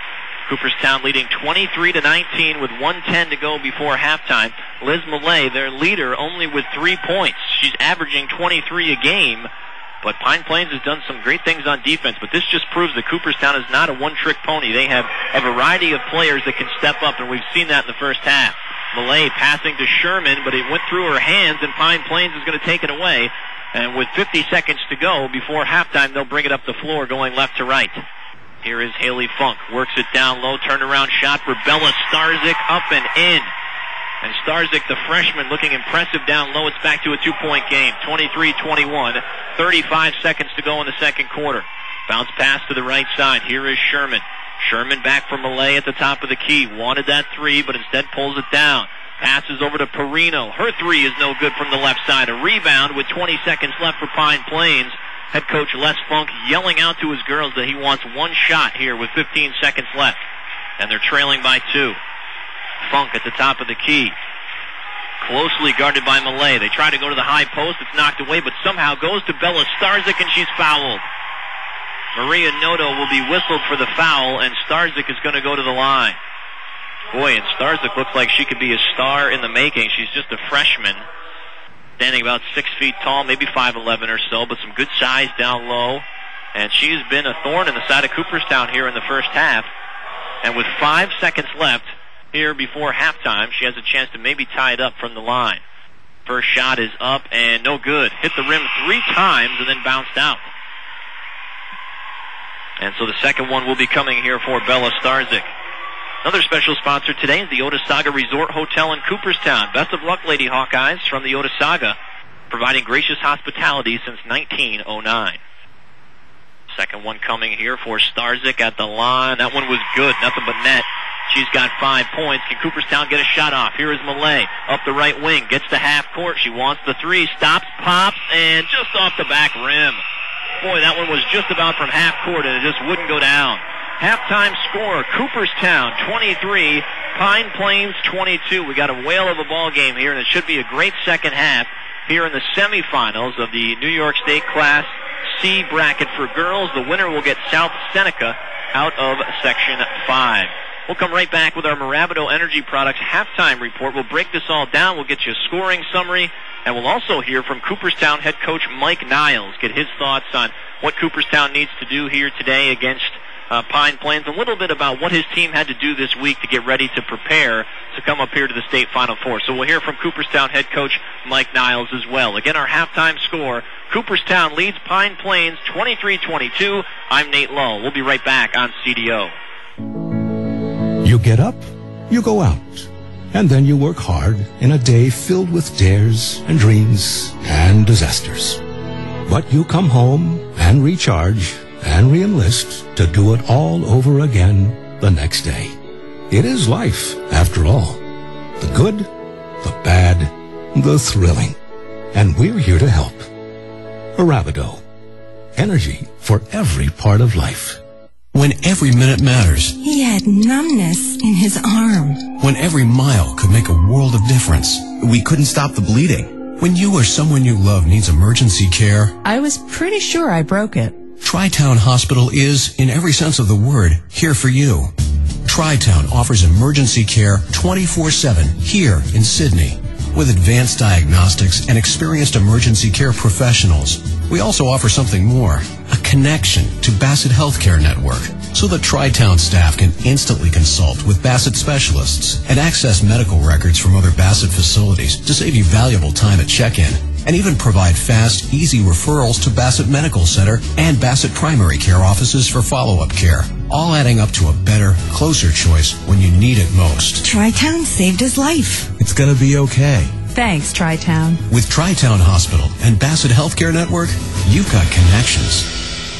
Cooperstown leading twenty-three to nineteen with one ten to go before halftime. Liz Millay, their leader, only with three points. She's averaging twenty-three a game, but Pine Plains has done some great things on defense, but this just proves that Cooperstown is not a one-trick pony. They have a variety of players that can step up, and we've seen that in the first half. Millay passing to Sherman, but it went through her hands, and Pine Plains is going to take it away. And with fifty seconds to go before halftime, they'll bring it up the floor going left to right. Here is Haley Funk. Works it down low. Turnaround shot for Bella Starzyk. Up and in. And Starzyk, the freshman, looking impressive down low. It's back to a two-point game. twenty-three twenty-one. thirty-five seconds to go in the second quarter. Bounce pass to the right side. Here is Sherman. Sherman back from Millay at the top of the key. Wanted that three, but instead pulls it down. Passes over to Perino. Her three is no good from the left side. A rebound with twenty seconds left for Pine Plains. Head coach Les Funk yelling out to his girls that he wants one shot here with fifteen seconds left. And they're trailing by two. Funk at the top of the key. Closely guarded by Millay. They try to go to the high post. It's knocked away, but somehow goes to Bella Starzyk, and she's fouled. Maria Noto will be whistled for the foul, and Starzyk is going to go to the line. Boy, and Starzyk looks like she could be a star in the making. She's just a freshman, standing about six feet tall, maybe five eleven or so, but some good size down low. And she's been a thorn in the side of Cooperstown here in the first half. And with five seconds left here before halftime, she has a chance to maybe tie it up from the line. First shot is up and no good. Hit the rim three times and then bounced out. And so the second one will be coming here for Bella Starzyk. Another special sponsor today is the Otesaga Resort Hotel in Cooperstown. Best of luck, Lady Hawkeyes, from the Otesaga, providing gracious hospitality since nineteen oh nine. Second one coming here for Starzyk at the line. That one was good, nothing but net. She's got five points. Can Cooperstown get a shot off? Here is Millay up the right wing, gets to half court. She wants the three, stops, pops, and just off the back rim. Boy, that one was just about from half court, and it just wouldn't go down. Halftime score, Cooperstown twenty-three, Pine Plains twenty-two. We got a whale of a ball game here, and it should be a great second half here in the semifinals of the New York State Class C bracket for girls. The winner will get South Seneca out of Section five. We'll come right back with our Moravido Energy Products halftime report. We'll break this all down. We'll get you a scoring summary, and we'll also hear from Cooperstown head coach Mike Niles, get his thoughts on what Cooperstown needs to do here today against Uh, Pine Plains, a little bit about what his team had to do this week to get ready to prepare to come up here to the state Final Four. So we'll hear from Cooperstown head coach Mike Niles as well. Again, our halftime score, Cooperstown leads Pine Plains twenty-three twenty-two. I'm Nate Lull. We'll be right back on C D O. You get up, you go out, and then you work hard in a day filled with dares and dreams and disasters. But you come home and recharge and re-enlist to do it all over again the next day. It is life, after all. The good, the bad, the thrilling. And we're here to help. Moravido. Energy for every part of life. When every minute matters. He had numbness in his arm. When every mile could make a world of difference. We couldn't stop the bleeding. When you or someone you love needs emergency care. I was pretty sure I broke it. Tri-Town Hospital is, in every sense of the word, here for you. Tri-Town offers emergency care twenty-four seven here in Sydney. With advanced diagnostics and experienced emergency care professionals, we also offer something more, a connection to Bassett Healthcare Network, so that Tri-Town staff can instantly consult with Bassett specialists and access medical records from other Bassett facilities to save you valuable time at check-in, and even provide fast, easy referrals to Bassett Medical Center and Bassett Primary Care offices for follow-up care, all adding up to a better, closer choice when you need it most. Tri-Town saved his life. It's gonna be okay. Thanks, Tri-Town. With Tri-Town Hospital and Bassett Healthcare Network, you've got connections.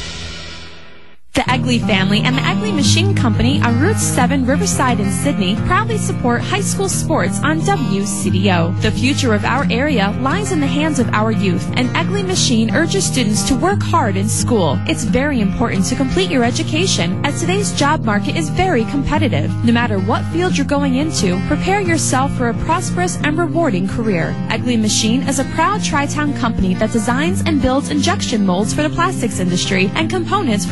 The Egley family and the Egley Machine Company on Route seven Riverside in Sydney proudly support high school sports on W C D O. The future of our area lies in the hands of our youth, and Egley Machine urges students to work hard in school. It's very important to complete your education, as today's job market is very competitive. No matter what field you're going into, prepare yourself for a prosperous and rewarding career. Egley Machine is a proud Tri-Town company that designs and builds injection molds for the plastics industry and components for a variety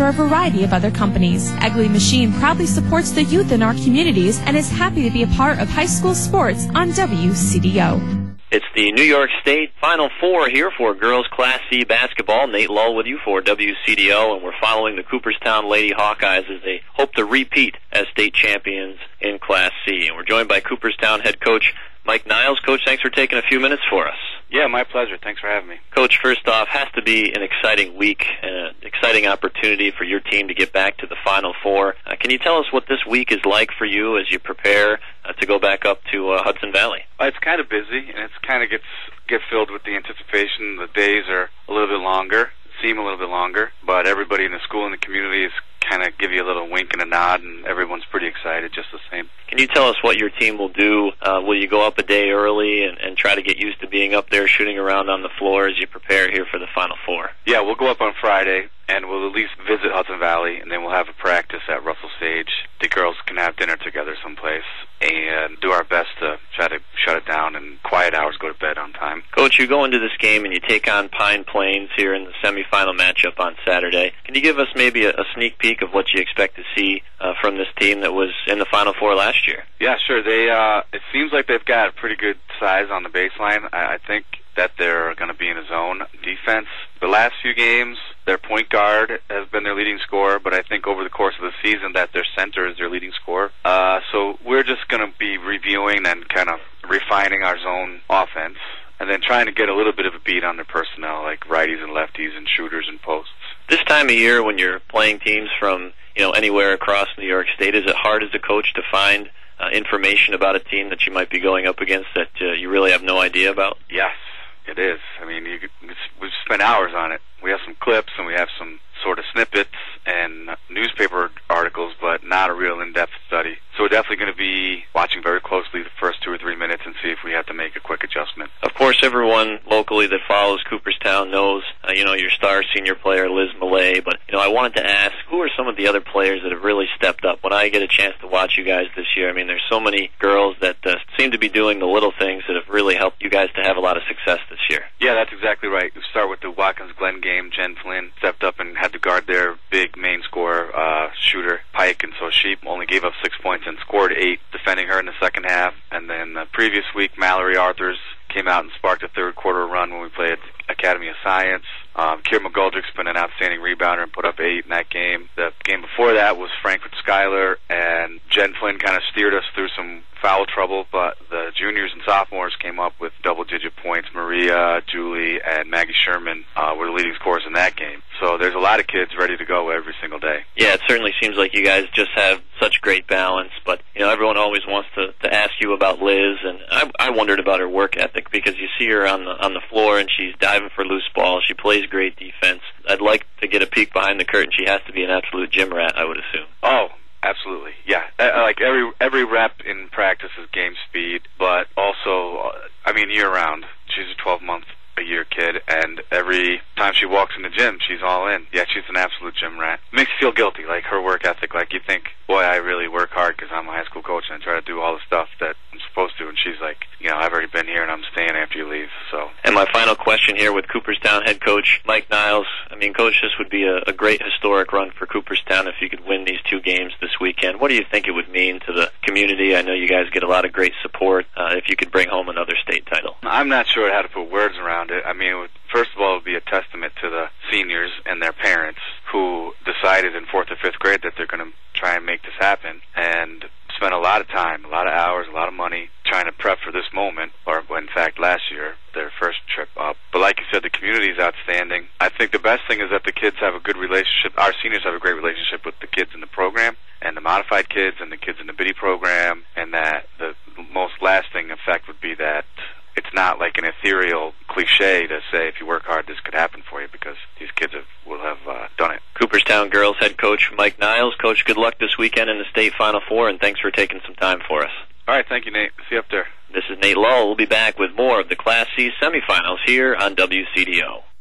variety of other companies. Egley Machine proudly supports the youth in our communities and is happy to be a part of high school sports on W C D O. It's the New York State Final Four here for girls Class C basketball. Nate Lull with you for W C D O, and we're following the Cooperstown Lady Hawkeyes as they hope to repeat as state champions in Class C. And we're joined by Cooperstown head coach Mike Niles. Coach, thanks for taking a few minutes for us. Yeah, my pleasure. Thanks for having me. Coach, first off, has to be an exciting week, an exciting opportunity for your team to get back to the Final Four. Uh, can you tell us what this week is like for you as you prepare uh, to go back up to uh, Hudson Valley? Uh, it's kind of busy, and it's kind of gets get filled with the anticipation. The days are a little bit longer, seem a little bit longer, but everybody in the school and the community is kind of give you a little wink and a nod, and everyone's pretty excited just the same. Can you tell us what your team will do? Uh, will you go up a day early and, and try to get used to being up there shooting around on the floor as you prepare here for the Final Four? Yeah, we'll go up on Friday, and we'll at least visit Hudson Valley, and then we'll have a practice at Russell Sage. The girls can have dinner together someplace and do our best to try to shut it down and quiet hours, go to bed on time. Coach, you go into this game and you take on Pine Plains here in the semifinal matchup on Saturday. Can you give us maybe a, a sneak peek of what you expect to see uh, from this team that was in the Final Four last year? Yeah, sure. They uh, it seems like they've got pretty good size on the baseline. I, I think that they're going to be in a zone defense. The last few games, their point guard has been their leading scorer, but I think over the course of the season that their center is their leading scorer. Uh, so we're just going to be reviewing and kind of refining our zone offense, and then trying to get a little bit of a beat on their personnel, like righties and lefties and shooters and posts. This time of year when you're playing teams from you know anywhere across New York State, is it hard as a coach to find uh, information about a team that you might be going up against that uh, you really have no idea about? Yes, it is. I mean, you could, we've spent hours on it. We have some clips and we have some sort of snippets and newspaper articles, but not a real in-depth study. So we're definitely going to be watching very closely the first two or three minutes and see if we have to make a quick adjustment. Of course, everyone locally that follows Cooperstown knows, uh, you know, your star senior player, Liz Millay, but, you know, I wanted to ask, who are some of the other players that have really stepped up? When I get a chance to watch you guys this year, I mean, there's so many girls that uh, seem to be doing the little things that have really helped you guys to have a lot of success this year. Yeah, that's exactly right. We start with the Watkins Glen game. Jen Flynn stepped up and had to guard their big main scorer, uh, shooter, Pike, and so she only gave up six points and scored eight, defending her in the second half. And then the previous week, Mallory Arthurs came out and sparked a third quarter run when we played Academy of Science. Um, Kira McGoldrick's been an outstanding rebounder and put up eight in that game. The game before that was Frankfurt Schuyler, and Jen Flynn kind of steered us through some foul trouble, but the juniors and sophomores came up with double-digit points. Maria, Julie, and Maggie Sherman uh, were the leading scorers in that game. So there's a lot of kids ready to go every single day. Yeah, it certainly seems like you guys just have such great balance, but you know everyone always wants to, to ask you about Liz, and I, I wondered about her work ethic because you see her on the on the floor and she's diving for loose balls. She plays great defense. I'd like to get a peek behind the curtain. She has to be an absolute gym rat, I would assume. Oh, absolutely, yeah. Uh, like every every rep in practice is game speed, but also, uh, I mean, year round. She's a twelve-month a year kid, and every time she walks in the gym, she's all in. Yeah, she's an absolute gym rat. Makes you feel guilty, like her work ethic. Like you think, boy, I really work hard because I'm a high school coach and I try to do all the stuff that I'm supposed to. And she's like, you know, I've already been here and I'm staying after you leave. So. And my final question here with Cooperstown head coach Mike Niles. I mean, Coach, this would be a, a great historic run for Cooperstown if you could win these two games this weekend. What do you think it would mean to the community? I know you guys get a lot of great support. Uh, if you could bring home another state title. I'm not sure how to put words around it. I mean, it would, first of all, it would be a testament to the seniors and their parents who decided in fourth or fifth grade that they're going to try and make this happen, and spent a lot of time, a lot of hours, a lot of money trying to prep for this moment, or in fact last year, their first trip up. But like you said, the community is outstanding. I think the best thing is that the kids have a good relationship. Our seniors have a great relationship with the kids in the program, and the modified kids and the kids in the biddy program, and that the most lasting effect would be that it's not like an ethereal cliche to say if you work hard this could happen for you, because these kids have, will have uh, done it. Cooperstown girls head coach Mike Niles. Coach, good luck this weekend in the state Final Four, and thanks for taking some time for us. All right, thank you, Nate. See you up there. This is Nate Lull. We'll be back with more of the Class C semifinals here on W C D O.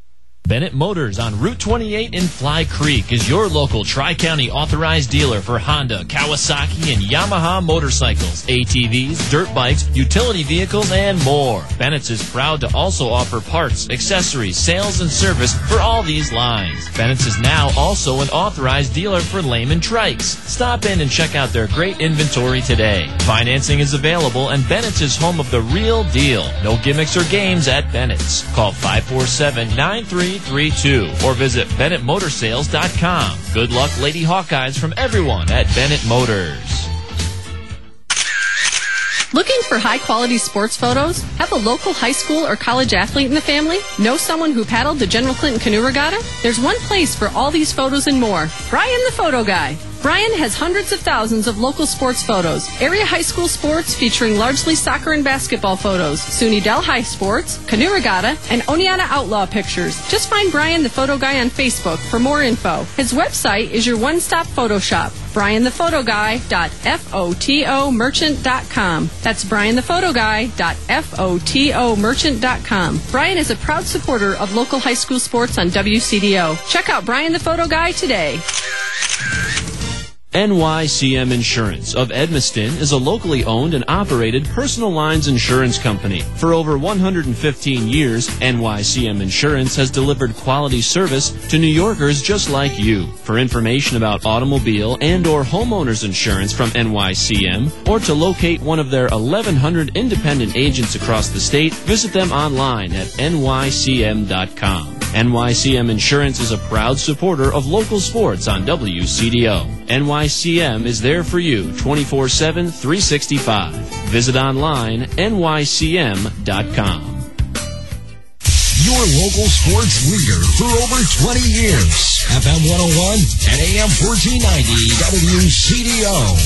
Bennett Motors on Route twenty-eight in Fly Creek is your local Tri-County authorized dealer for Honda, Kawasaki, and Yamaha motorcycles, A T Vs, dirt bikes, utility vehicles, and more. Bennett's is proud to also offer parts, accessories, sales, and service for all these lines. Bennett's is now also an authorized dealer for Lehman Trikes. Stop in and check out their great inventory today. Financing is available, and Bennett's is home of the real deal. No gimmicks or games at Bennett's. Call five four seven, nine three three two or visit Bennett Motor Sales dot com. Good luck, Lady Hawkeyes, from everyone at Bennett Motors. Looking for high-quality sports photos? Have a local high school or college athlete in the family? Know someone who paddled the General Clinton Canoe Regatta? There's one place for all these photos and more. Brian the Photo Guy. Brian has hundreds of thousands of local sports photos, area high school sports featuring largely soccer and basketball photos, SUNY Del High sports, Canoe Regatta, and Oneonta Outlaw pictures. Just find Brian the Photo Guy on Facebook for more info. His website is your one-stop photo shop, brian the photo guy dot photo merchant dot com. That's brian the photo guy dot photo merchant dot com. Brian is a proud supporter of local high school sports on W C D O. Check out Brian the Photo Guy today. N Y C M Insurance of Edmiston is a locally owned and operated personal lines insurance company. For over one hundred fifteen years, N Y C M Insurance has delivered quality service to New Yorkers just like you. For information about automobile and or homeowners insurance from N Y C M, or to locate one of their eleven hundred independent agents across the state, visit them online at N Y C M dot com. N Y C M Insurance is a proud supporter of local sports on W C D O. N Y C M is there for you twenty-four seven, three sixty-five. Visit online, N Y C M dot com. Your local sports leader for over twenty years. F M one oh one and A M fourteen ninety W C D O.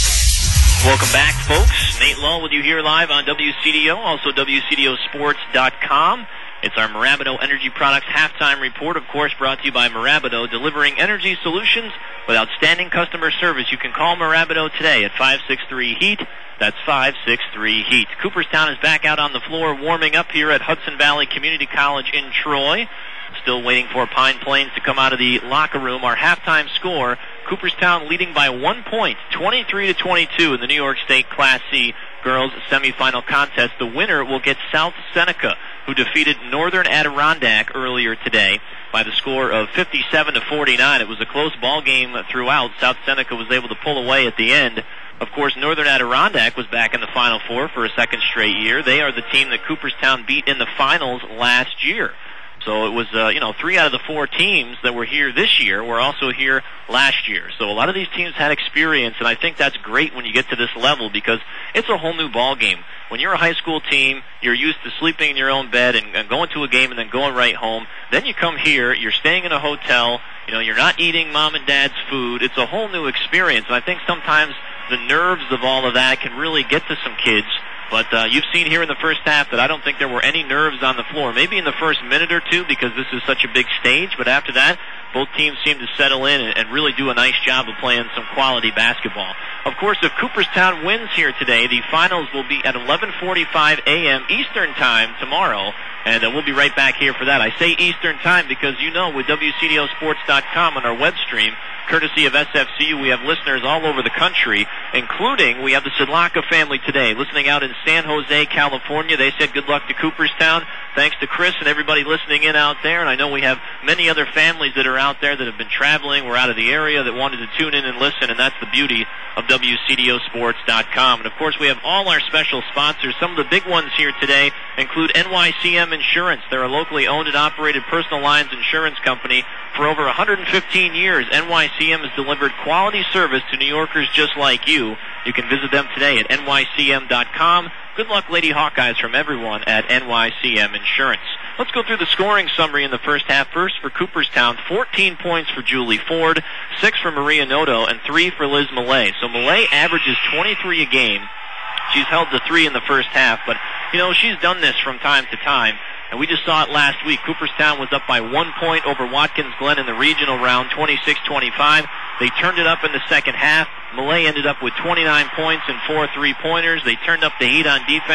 Welcome back, folks. Nate Lull with you here live on W C D O, also W C D O sports dot com. It's our Marabito Energy Products halftime report, of course, brought to you by Marabito, delivering energy solutions with outstanding customer service. You can call Marabito today at five six three HEAT. That's five six three HEAT. Cooperstown is back out on the floor warming up here at Hudson Valley Community College in Troy. Still waiting for Pine Plains to come out of the locker room. Our halftime score, Cooperstown leading by one point, twenty-three to twenty-two in the New York State Class C girls semifinal contest. The winner will get South Seneca, who defeated Northern Adirondack earlier today by the score of fifty-seven to forty-nine. It was a close ball game throughout. South Seneca was able to pull away at the end. Of course, Northern Adirondack was back in the Final Four for a second straight year. They are the team that Cooperstown beat in the finals last year. So it was, uh, you know, three out of the four teams that were here this year were also here last year. So a lot of these teams had experience, and I think that's great when you get to this level because it's a whole new ball game. When you're a high school team, you're used to sleeping in your own bed and, and going to a game and then going right home. Then you come here, you're staying in a hotel, you know, you're not eating mom and dad's food. It's a whole new experience, and I think sometimes the nerves of all of that can really get to some kids. But uh, you've seen here in the first half that I don't think there were any nerves on the floor. Maybe in the first minute or two because this is such a big stage, but after that, both teams seem to settle in and, and really do a nice job of playing some quality basketball. Of course, if Cooperstown wins here today, the finals will be at eleven forty-five a.m. Eastern Time tomorrow, and uh, we'll be right back here for that. I say Eastern Time because you know with W C D O sports dot com on our web stream, courtesy of S F C U, we have listeners all over the country, including we have the Sidlaka family today, listening out in San Jose, California. They said good luck to Cooperstown. Thanks to Chris and everybody listening in out there. And I know we have many other families that are out there that have been traveling, were out of the area, that wanted to tune in and listen, and that's the beauty of W C D O sports dot com. And, of course, we have all our special sponsors. Some of the big ones here today include N Y C M Insurance. They're a locally owned and operated personal lines insurance company for over one hundred fifteen years. N Y C M has delivered quality service to New Yorkers just like you. You can visit them today at N Y C M dot com. Good luck, Lady Hawkeyes, from everyone at N Y C M Insurance. Let's go through the scoring summary in the first half. First for Cooperstown, fourteen points for Julie Ford, six for Maria Noto, and three for Liz Millay. So Millay averages twenty-three a game. She's held the three in the first half, but, you know, she's done this from time to time. And we just saw it last week. Cooperstown was up by one point over Watkins Glen in the regional round, twenty-six twenty-five. They turned it up in the second half. Millay ended up with twenty-nine points and four three-pointers. They turned up the heat on defense.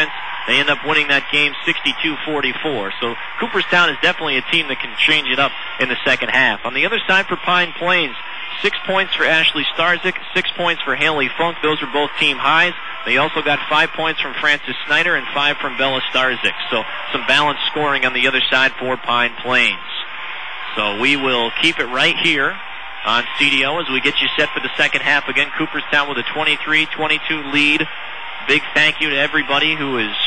They end up winning that game sixty-two forty-four. So Cooperstown is definitely a team that can change it up in the second half. On the other side for Pine Plains, six points for Ashley Starzik, six points for Haley Funk. Those are both team highs. They also got five points from Frances Snyder and five from Bella Starzik. So some balanced scoring on the other side for Pine Plains. So we will keep it right here on C D O as we get you set for the second half. Again, Cooperstown with a twenty-three twenty-two lead. Big thank you to everybody who is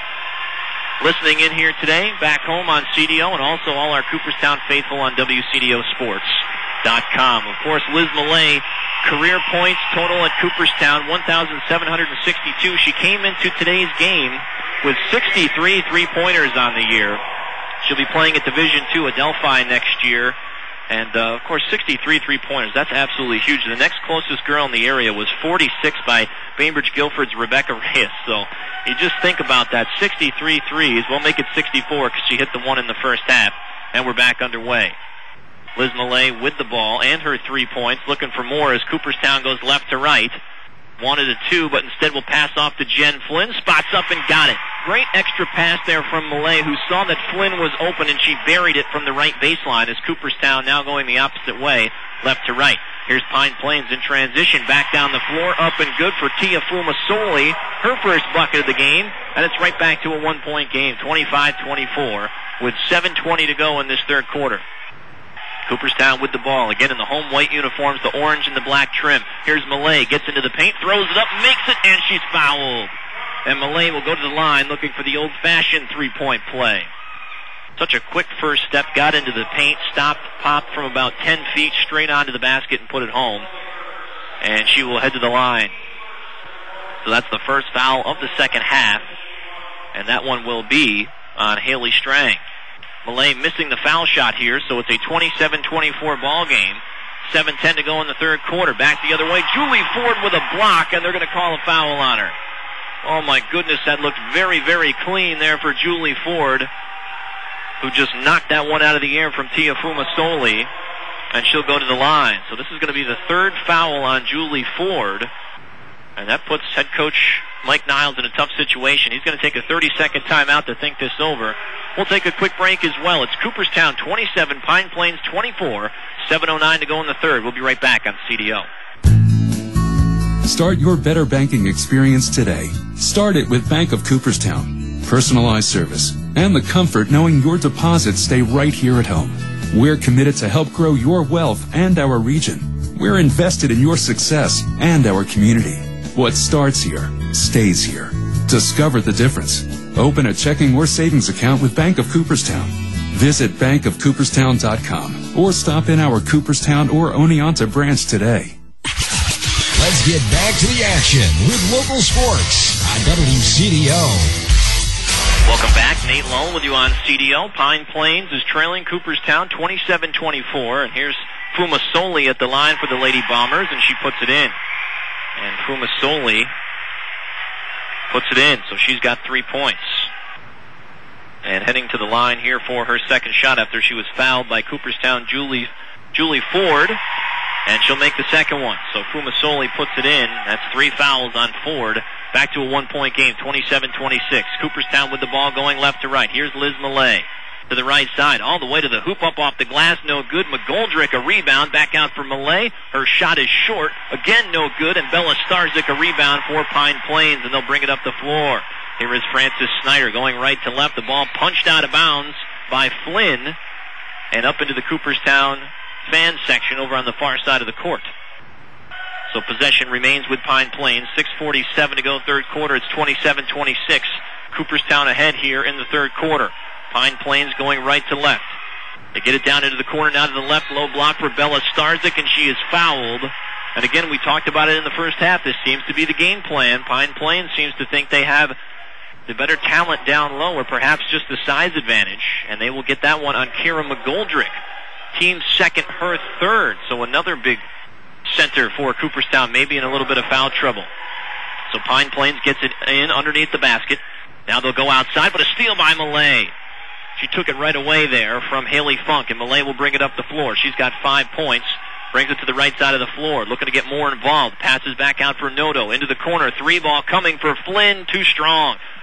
listening in here today, back home on C D O, and also all our Cooperstown faithful on W C D O Sports dot com. Of course, Liz Millay, career points total at Cooperstown, one thousand seven hundred sixty-two. She came into today's game with sixty-three three-pointers on the year. She'll be playing at Division two Adelphi next year. And, uh, of course, sixty-three three-pointers. That's absolutely huge. The next closest girl in the area was forty-six by Bainbridge Guilford's Rebecca Reyes. So you just think about that. sixty-three threes. We'll make it sixty-four because she hit the one in the first half. And we're back underway. Liz Millay with the ball and her three points. Looking for more as Cooperstown goes left to right. Wanted a two, but instead will pass off to Jen Flynn. Spots up and got it. Great extra pass there from Millay, who saw that Flynn was open, and she buried it from the right baseline as Cooperstown now going the opposite way, left to right. Here's Pine Plains in transition. Back down the floor, up and good for Tia Fumasoli. Her first bucket of the game, and it's right back to a one-point game, twenty-five twenty-four, with seven twenty to go in this third quarter. Cooperstown with the ball, again in the home white uniforms, the orange and the black trim. Here's Millay, gets into the paint, throws it up, makes it, and she's fouled. And Millay will go to the line looking for the old-fashioned three-point play. Such a quick first step, got into the paint, stopped, popped from about ten feet straight onto the basket and put it home. And she will head to the line. So that's the first foul of the second half. And that one will be on Haley Strang. Millay missing the foul shot here, so it's a twenty-seven twenty-four ball game. seven ten to go in the third quarter. Back the other way. Julie Ford with a block, and they're going to call a foul on her. Oh, my goodness, that looked very, very clean there for Julie Ford, who just knocked that one out of the air from Tia Fumasoli, and she'll go to the line. So this is going to be the third foul on Julie Ford, and that puts head coach Mike Niles in a tough situation. He's going to take a thirty-second timeout to think this over. We'll take a quick break as well. It's Cooperstown twenty-seven, Pine Plains twenty-four, seven oh nine to go in the third. We'll be right back on C D O. Start your better banking experience today. Start it with Bank of Cooperstown. Personalized service and the comfort knowing your deposits stay right here at home. We're committed to help grow your wealth and our region. We're invested in your success and our community. What starts here stays here. Discover the difference. Open a checking or savings account with Bank of Cooperstown. Visit bank of cooperstown dot com or stop in our Cooperstown or Oneonta branch today. Let's get back to the action with local sports on W C D O. Welcome back. Nate Lull with you on C D O. Pine Plains is trailing Cooperstown twenty-seven twenty-four, and here's Fumasoli at the line for the Lady Bombers, and she puts it in. And Fumasoli puts it in, so she's got three points. And heading to the line here for her second shot after she was fouled by Cooperstown Julie Julie Ford, and she'll make the second one. So Fumasoli puts it in. That's three fouls on Ford. Back to a one-point game, twenty-seven twenty-six. Cooperstown with the ball going left to right. Here's Liz Millay to the right side, all the way to the hoop, up off the glass, no good. McGoldrick, a rebound, back out for Millay. Her shot is short, again no good, and Bella Starzik, a rebound for Pine Plains, and they'll bring it up the floor. Here is Frances Snyder going right to left. The ball punched out of bounds by Flynn, and up into the Cooperstown fan section over on the far side of the court. So possession remains with Pine Plains. six forty-seven to go third quarter. It's twenty-seven twenty-six. Cooperstown ahead here in the third quarter. Pine Plains going right to left. They get it down into the corner, now to the left. Low block for Bella Starzik, and she is fouled. And again, we talked about it in the first half. This seems to be the game plan. Pine Plains seems to think they have the better talent down low, or perhaps just the size advantage. And they will get that one on Kira McGoldrick. Team second, her third. So another big center for Cooperstown, maybe in a little bit of foul trouble. So Pine Plains gets it in underneath the basket. Now they'll go outside, but a steal by Millay. She took it right away there from Haley Funk, and Millay will bring it up the floor. She's got five points. Brings it to the right side of the floor, looking to get more involved. Passes back out for Noto. Into the corner. Three ball coming for Flynn. Too strong.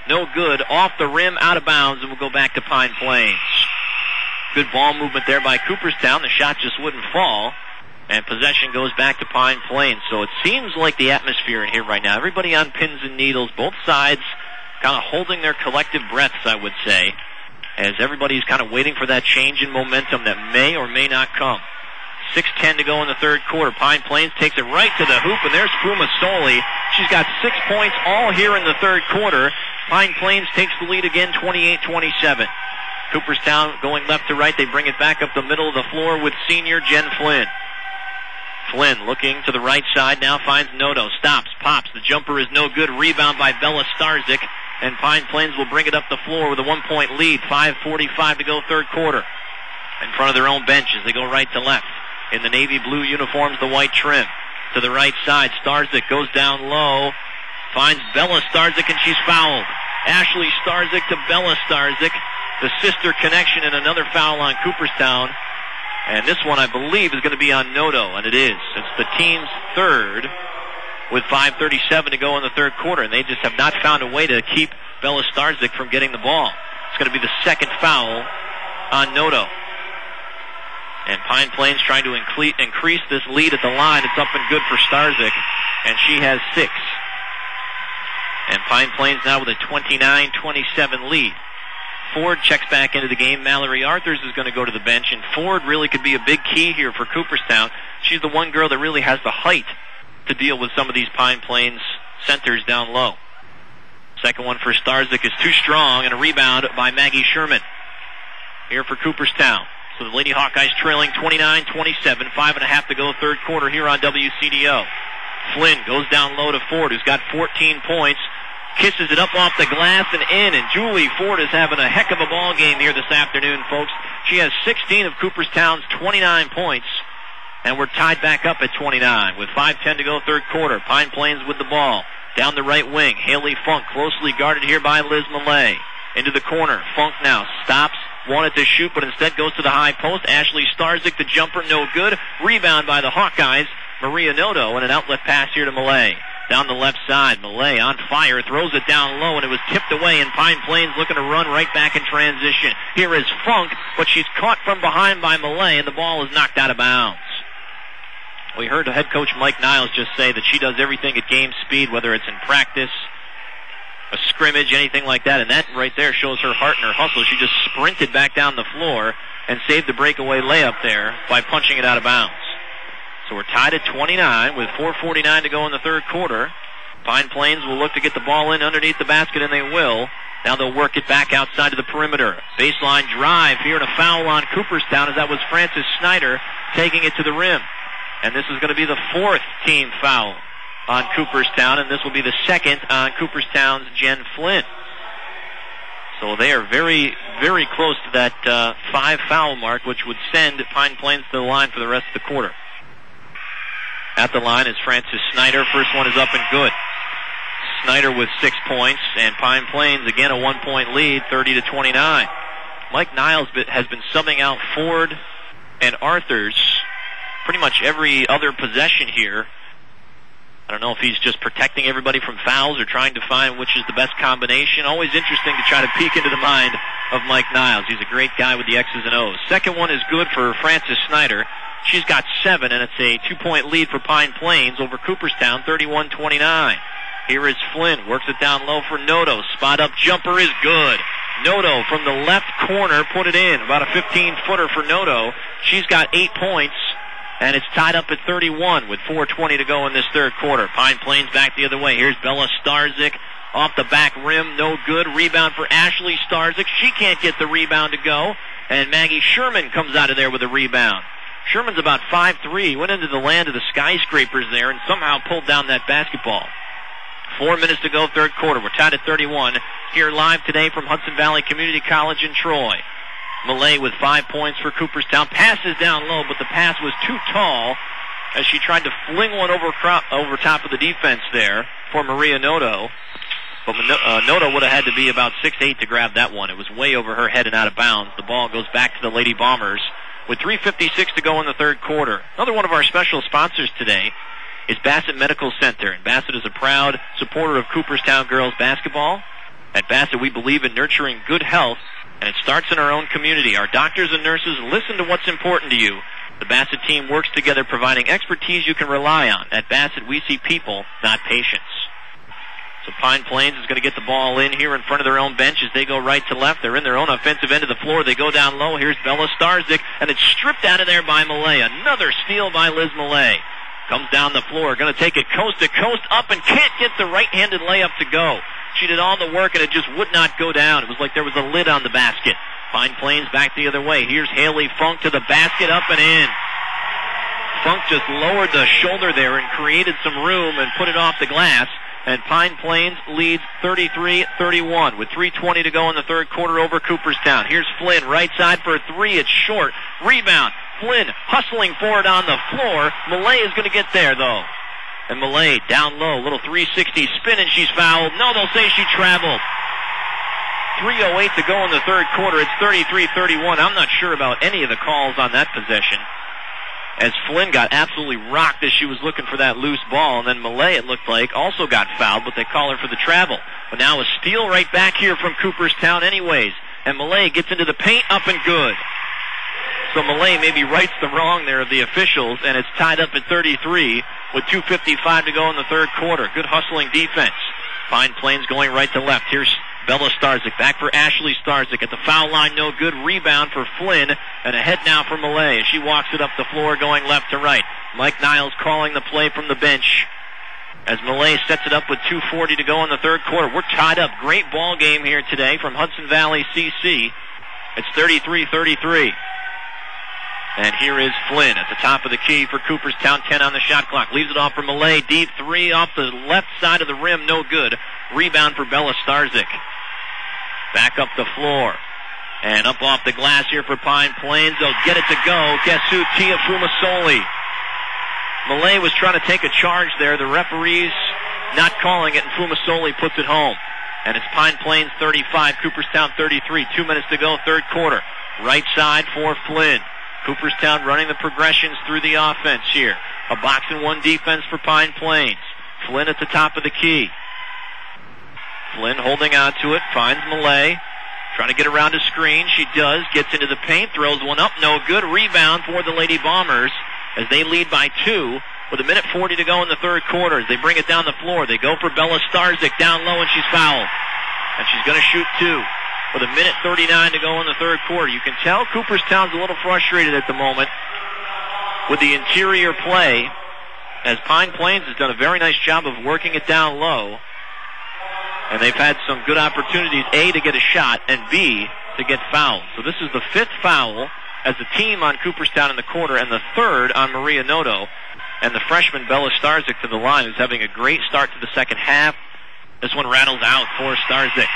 No good. Off the rim, out of bounds, and we'll go back to Pine Plains. Good ball movement there by Cooperstown. The shot just wouldn't fall. And possession goes back to Pine Plains. So it seems like the atmosphere in here right now, everybody on pins and needles, both sides kind of holding their collective breaths, I would say, as everybody's kind of waiting for that change in momentum that may or may not come. six ten to go in the third quarter. Pine Plains takes it right to the hoop, and there's Fuma Soli. She's got six points all here in the third quarter. Pine Plains takes the lead again, twenty-eight twenty-seven. Cooperstown going left to right. They bring it back up the middle of the floor with senior Jen Flynn. Flynn looking to the right side, now finds Noto. Stops, pops. The jumper is no good. Rebound by Bella Starzik. And Pine Plains will bring it up the floor with a one-point lead. five forty-five to go third quarter. In front of their own bench as they go right to left. In the navy blue uniforms, the white trim. To the right side, Starzik goes down low. Finds Bella Starzik, and she's fouled. Ashley Starzik to Bella Starzik. The sister connection, and another foul on Cooperstown. And this one, I believe, is going to be on Noto, and it is. It's the team's third with five thirty-seven to go in the third quarter, and they just have not found a way to keep Bella Starzik from getting the ball. It's going to be the second foul on Noto. And Pine Plains trying to incre- increase this lead at the line. It's up and good for Starzik, and she has six. And Pine Plains now with a twenty-nine twenty-seven lead. Ford checks back into the game. Mallory Arthurs is going to go to the bench, and Ford really could be a big key here for Cooperstown. She's the one girl that really has the height to deal with some of these Pine Plains centers down low. Second one for Starzik is too strong, and a rebound by Maggie Sherman here for Cooperstown. So the Lady Hawkeyes trailing twenty-nine twenty-seven, five and a half to go third quarter here on W C D O. Flynn goes down low to Ford, who's got fourteen points. Kisses it up off the glass and in, and Julie Ford is having a heck of a ball game here this afternoon, folks. She has sixteen of Cooperstown's twenty-nine points, and we're tied back up at twenty-nine with five ten to go third quarter. Pine Plains with the ball. Down the right wing, Haley Funk closely guarded here by Liz Millay. Into the corner, Funk now stops, wanted to shoot, but instead goes to the high post. Ashley Starzik, the jumper, no good. Rebound by the Hawkeyes, Maria Noto, and an outlet pass here to Millay. Down the left side, Millay on fire, throws it down low, and it was tipped away, and Pine Plains looking to run right back in transition. Here is Funk, but she's caught from behind by Millay, and the ball is knocked out of bounds. We heard head coach Mike Niles just say that she does everything at game speed, whether it's in practice, a scrimmage, anything like that, and that right there shows her heart and her hustle. She just sprinted back down the floor and saved the breakaway layup there by punching it out of bounds. So we're tied at twenty-nine with four forty-nine to go in the third quarter. Pine Plains will look to get the ball in underneath the basket, and they will. Now they'll work it back outside of the perimeter. Baseline drive here, and a foul on Cooperstown, as that was Frances Snyder taking it to the rim. And this is going to be the fourth team foul on Cooperstown, and this will be the second on Cooperstown's Jen Flynn. So they are very, very close to that uh, five foul mark, which would send Pine Plains to the line for the rest of the quarter. At the line is Frances Snyder. First one is up and good. Snyder with six points, and Pine Plains again a one-point lead, thirty to twenty-nine. Mike Niles has been subbing out Ford and Arthurs pretty much every other possession here. I don't know if he's just protecting everybody from fouls or trying to find which is the best combination. Always interesting to try to peek into the mind of Mike Niles. He's a great guy with the X's and O's. Second one is good for Frances Snyder. She's got seven, and it's a two-point lead for Pine Plains over Cooperstown, thirty-one twenty-nine. Here is Flynn. Works it down low for Noto. Spot up jumper is good. Noto from the left corner put it in. About a fifteen-footer for Noto. She's got eight points, and it's tied up at thirty-one with four twenty to go in this third quarter. Pine Plains back the other way. Here's Bella Starzik off the back rim. No good. Rebound for Ashley Starzik. She can't get the rebound to go, and Maggie Sherman comes out of there with a rebound. Sherman's about five three, went into the land of the skyscrapers there and somehow pulled down that basketball. Four minutes to go, third quarter. We're tied at thirty-one. Here live today from Hudson Valley Community College in Troy. Millay with five points for Cooperstown. Passes down low, but the pass was too tall as she tried to fling one over over top of the defense there for Maria Noto. But uh, Noto would have had to be about six eight to grab that one. It was way over her head and out of bounds. The ball goes back to the Lady Bombers with three fifty-six to go in the third quarter. Another one of our special sponsors today is Bassett Medical Center. And Bassett is a proud supporter of Cooperstown girls basketball. At Bassett, we believe in nurturing good health, and it starts in our own community. Our doctors and nurses listen to what's important to you. The Bassett team works together, providing expertise you can rely on. At Bassett, we see people, not patients. So Pine Plains is going to get the ball in here in front of their own bench as they go right to left. They're in their own offensive end of the floor. They go down low. Here's Bella Starzik, and it's stripped out of there by Millay. Another steal by Liz Millay. Comes down the floor, going to take it coast to coast, up, and can't get the right-handed layup to go. She did all the work, and it just would not go down. It was like there was a lid on the basket. Pine Plains back the other way. Here's Haley Funk to the basket, up and in. Funk just lowered the shoulder there and created some room and put it off the glass. And Pine Plains leads thirty-three thirty-one with three twenty to go in the third quarter over Cooperstown. Here's Flynn, right side for a three. It's short. Rebound. Flynn hustling for it on the floor. Millay is going to get there, though. And Millay down low, little three sixty spin, and she's fouled. No, they'll say she traveled. three oh eight to go in the third quarter. It's thirty-three thirty-one. I'm not sure about any of the calls on that possession, as Flynn got absolutely rocked as she was looking for that loose ball. And then Millay, it looked like, also got fouled, but they call her for the travel. But now a steal right back here from Cooperstown anyways. And Millay gets into the paint, up and good. So Millay maybe rights the wrong there of the officials, and it's tied up at thirty-three with two fifty-five to go in the third quarter. Good hustling defense. Pine Plains going right to left. Here's Bella Starzik back for Ashley Starzik at the foul line. No good. Rebound for Flynn, and ahead now for Millay as she walks it up the floor going left to right. Mike Niles calling the play from the bench as Millay sets it up with two forty to go in the third quarter. We're tied up. Great ball game here today from Hudson Valley C C. It's thirty-three thirty-three. And here is Flynn at the top of the key for Cooperstown. ten on the shot clock. Leaves it off for Millay. Deep three off the left side of the rim. No good. Rebound for Bella Starzik. Back up the floor. And up off the glass here for Pine Plains. They'll get it to go. Guess who? Tia Fumasoli. Millay was trying to take a charge there. The referee's not calling it, and Fumasoli puts it home. And it's Pine Plains thirty-five, Cooperstown thirty-three. Two minutes to go, third quarter. Right side for Flynn. Cooperstown running the progressions through the offense here. A box and one defense for Pine Plains. Flynn at the top of the key. Flynn holding on to it, finds Millay. Trying to get around a screen. She does. Gets into the paint, throws one up. No good. Rebound for the Lady Bombers as they lead by two with a minute forty to go in the third quarter. As they bring it down the floor, they go for Bella Starzik down low, and she's fouled. And she's going to shoot two. With a minute thirty-nine to go in the third quarter. You can tell Cooperstown's a little frustrated at the moment with the interior play, as Pine Plains has done a very nice job of working it down low. And they've had some good opportunities, A, to get a shot, and B, to get fouled. So this is the fifth foul as a team on Cooperstown in the quarter, and the third on Maria Noto. And the freshman Bella Starzik to the line, who's having a great start to the second half. This one rattles out for Starzik.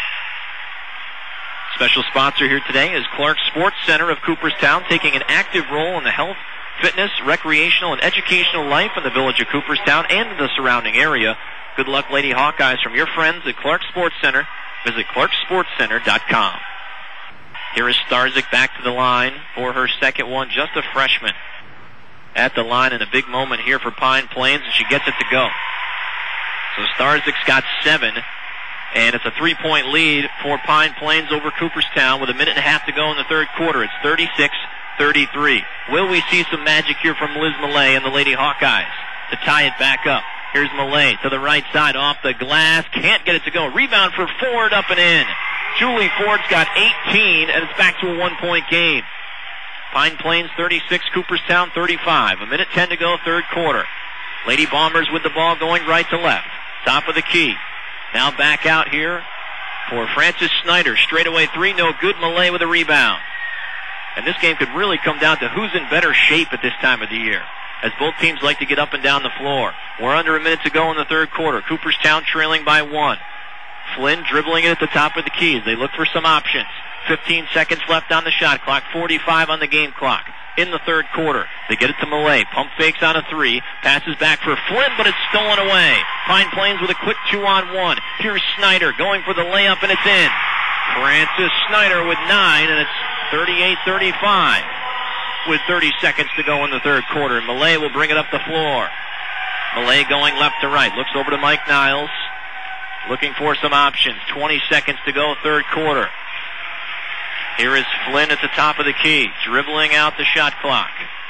Special sponsor here today is Clark Sports Center of Cooperstown, taking an active role in the health, fitness, recreational, and educational life in the village of Cooperstown and the surrounding area. Good luck, Lady Hawkeyes, from your friends at Clark Sports Center. Visit clark sports center dot com. Here is Starzik back to the line for her second one, just a freshman. At the line in a big moment here for Pine Plains, and she gets it to go. So Starzik's got seven. And it's a three-point lead for Pine Plains over Cooperstown with a minute and a half to go in the third quarter. It's thirty-six thirty-three. Will we see some magic here from Liz Millay and the Lady Hawkeyes to tie it back up? Here's Millay to the right side off the glass. Can't get it to go. Rebound for Ford, up and in. Julie Ford's got eighteen, and it's back to a one-point game. Pine Plains thirty-six, Cooperstown thirty-five. A minute ten to go, third quarter. Lady Bombers with the ball going right to left. Top of the key. Now back out here for Francis Snyder. Straightaway three, no good. Millay with a rebound. And this game could really come down to who's in better shape at this time of the year, as both teams like to get up and down the floor. We're under a minute to go in the third quarter. Cooperstown trailing by one. Flynn dribbling it at the top of the keys. They look for some options. fifteen seconds left on the shot clock. forty-five on the game clock. In the third quarter, they get it to Millay. Pump fakes on a three. Passes back for Flynn, but it's stolen away. Pine Plains with a quick two-on-one. Here's Snyder going for the layup, and it's in. Francis Snyder with nine, and it's thirty-eight thirty-five with thirty seconds to go in the third quarter. Millay will bring it up the floor. Millay going left to right. Looks over to Mike Niles. looking for some options. twenty seconds to go, third quarter. Here is Flynn at the top of the key, dribbling out the shot clock.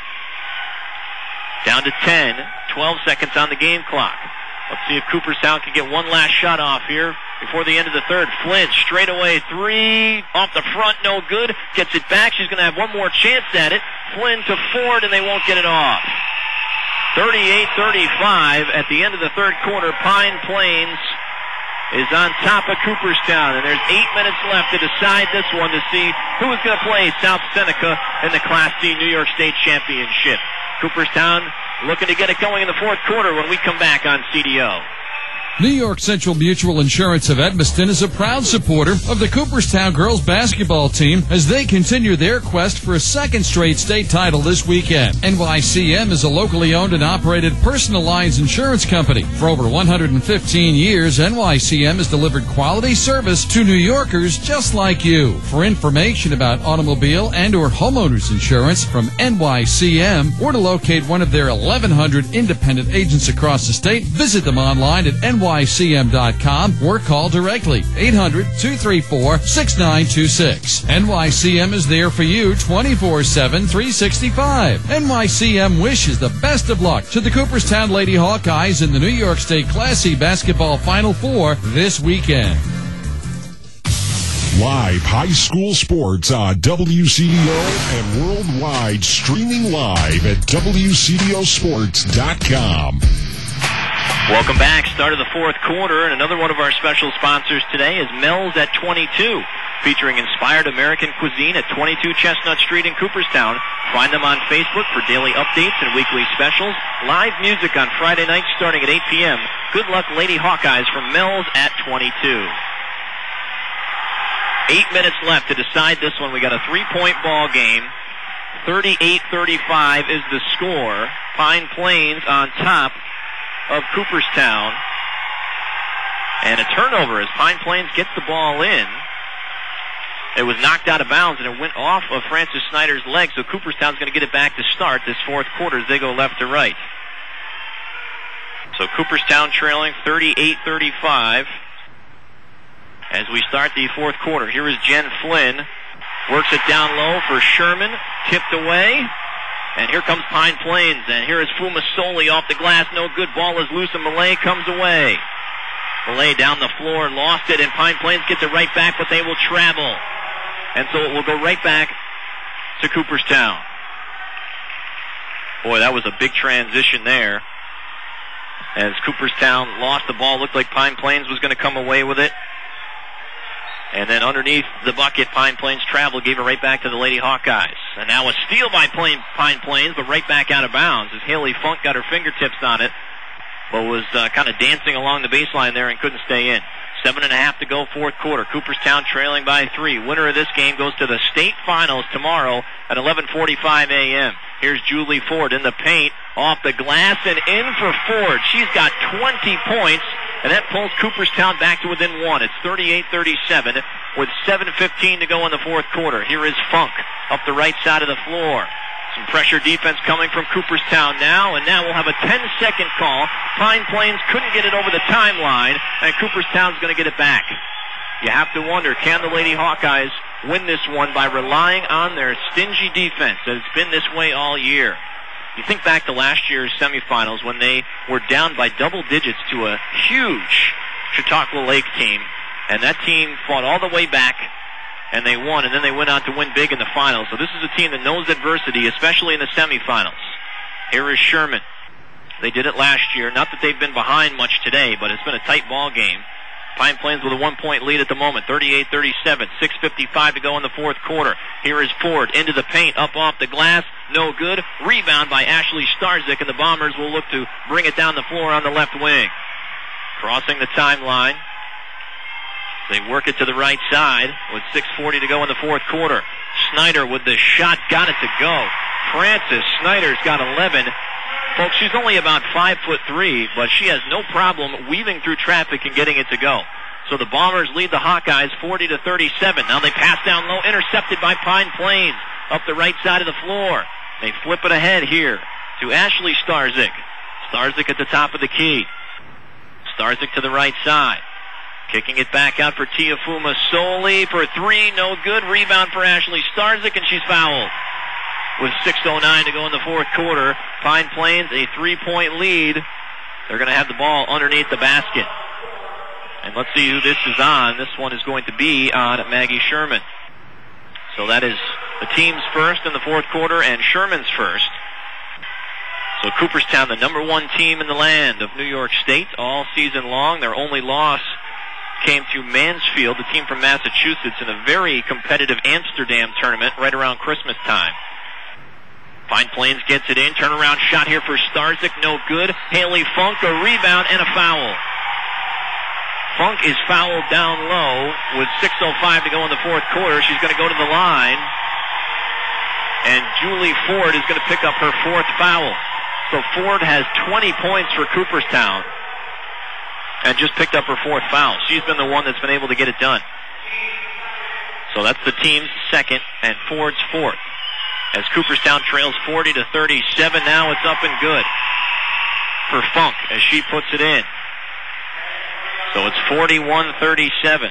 Down to ten, twelve seconds on the game clock. Let's see if Cooperstown can get one last shot off here before the end of the third. Flynn, straight away, three, off the front, no good. Gets it back, she's going to have one more chance at it. Flynn to Ford, and they won't get it off. thirty-eight thirty-five at the end of the third quarter. Pine Plains is on top of Cooperstown, and there's eight minutes left to decide this one to see who is going to play South Seneca in the Class C New York State Championship. Cooperstown looking to get it going in the fourth quarter when we come back on C D O. New York Central Mutual Insurance of Edmiston is a proud supporter of the Cooperstown girls basketball team as they continue their quest for a second straight state title this weekend. N Y C M is a locally owned and operated personal lines insurance company. For over one hundred fifteen years, N Y C M has delivered quality service to New Yorkers just like you. For information about automobile and or homeowners insurance from N Y C M or to locate one of their eleven hundred independent agents across the state, visit them online at N Y C M dot com or call directly eight hundred, two three four, six nine two six. N Y C M is there for you twenty-four seven, three sixty-five. N Y C M wishes the best of luck to the Cooperstown Lady Hawkeyes in the New York State Class C Basketball Final Four this weekend. Live high school sports on W C D O and worldwide, streaming live at W C D O sports dot com. Welcome back. Start of the fourth quarter, and another one of our special sponsors today is Mel's at twenty-two, featuring inspired American cuisine at twenty-two Chestnut Street in Cooperstown. Find them on Facebook for daily updates and weekly specials. Live music on Friday nights starting at eight p.m. Good luck, Lady Hawkeyes, from Mel's at twenty-two. Eight minutes left to decide this one. We got a three-point ball game. thirty-eight thirty-five is the score. Pine Plains on top of Cooperstown. And a turnover as Pine Plains gets the ball in. It was knocked out of bounds, and it went off of Francis Snyder's leg, so Cooperstown's going to get it back to start this fourth quarter as they go left to right. So Cooperstown trailing thirty-eight thirty-five as we start the fourth quarter. Here is Jen Flynn. Works it down low for Sherman. Tipped away. And here comes Pine Plains. And here is Fumasoli off the glass. No good. Ball is loose, and Millay comes away. Millay down the floor, lost it, and Pine Plains gets it right back, but they will travel. And so it will go right back to Cooperstown. Boy, that was a big transition there. As Cooperstown lost the ball, looked like Pine Plains was going to come away with it. And then underneath the bucket, Pine Plains travel, gave it right back to the Lady Hawkeyes. And now a steal by Plain, Pine Plains, but right back out of bounds as Haley Funk got her fingertips on it, but was uh, kind of dancing along the baseline there and couldn't stay in. Seven and a half to go, fourth quarter. Cooperstown trailing by three. Winner of this game goes to the state finals tomorrow at eleven forty-five a.m. Here's Julie Ford in the paint, off the glass and in for Ford. She's got twenty points, and that pulls Cooperstown back to within one. It's thirty-eight thirty-seven with seven fifteen to go in the fourth quarter. Here is Funk up the right side of the floor. Some pressure defense coming from Cooperstown now, and now we'll have a ten-second call. Pine Plains couldn't get it over the timeline, and Cooperstown's going to get it back. You have to wonder, can the Lady Hawkeyes win this one by relying on their stingy defense? It's been this way all year. You think back to last year's semifinals when they were down by double digits to a huge Chautauqua Lake team, and that team fought all the way back, and they won, and then they went on to win big in the finals. So this is a team that knows adversity, especially in the semifinals. Here is Sherman. They did it last year. Not that they've been behind much today, but it's been a tight ball game. Pine Plains with a one-point lead at the moment, thirty-eight thirty-seven, six fifty-five to go in the fourth quarter. Here is Ford into the paint, up off the glass, no good. Rebound by Ashley Starzik, and the Bombers will look to bring it down the floor on the left wing. Crossing the timeline. They work it to the right side with six forty to go in the fourth quarter. Snyder with the shot, got it to go. Francis Snyder's got eleven. Folks, she's only about five foot three, but she has no problem weaving through traffic and getting it to go. So the Bombers lead the Hawkeyes forty to thirty-seven. Now they pass down low, intercepted by Pine Plains up the right side of the floor. They flip it ahead here to Ashley Starzik. Starzik at the top of the key. Starzik to the right side. Kicking it back out for Tiafuma Soli for three, no good. Rebound for Ashley Starzyk, and she's fouled. With six oh nine to go in the fourth quarter, Pine Plains a three-point lead. They're going to have the ball underneath the basket. And let's see who this is on. This one is going to be on Maggie Sherman. So that is the team's first in the fourth quarter and Sherman's first. So Cooperstown, the number one team in the land of New York State all season long. Their only loss came to Mansfield, the team from Massachusetts, in a very competitive Amsterdam tournament right around Christmas time. Pine Plains gets it in. Turnaround shot here for Starzyk. No good. Haley Funk, a rebound and a foul. Funk is fouled down low with six oh five to go in the fourth quarter. She's going to go to the line. And Julie Ford is going to pick up her fourth foul. So Ford has twenty points for Cooperstown and just picked up her fourth foul. She's been the one that's been able to get it done. So that's the team's second and Ford's fourth. As Cooperstown trails forty to thirty-seven, now it's up and good for Funk as she puts it in. So it's forty-one thirty-seven.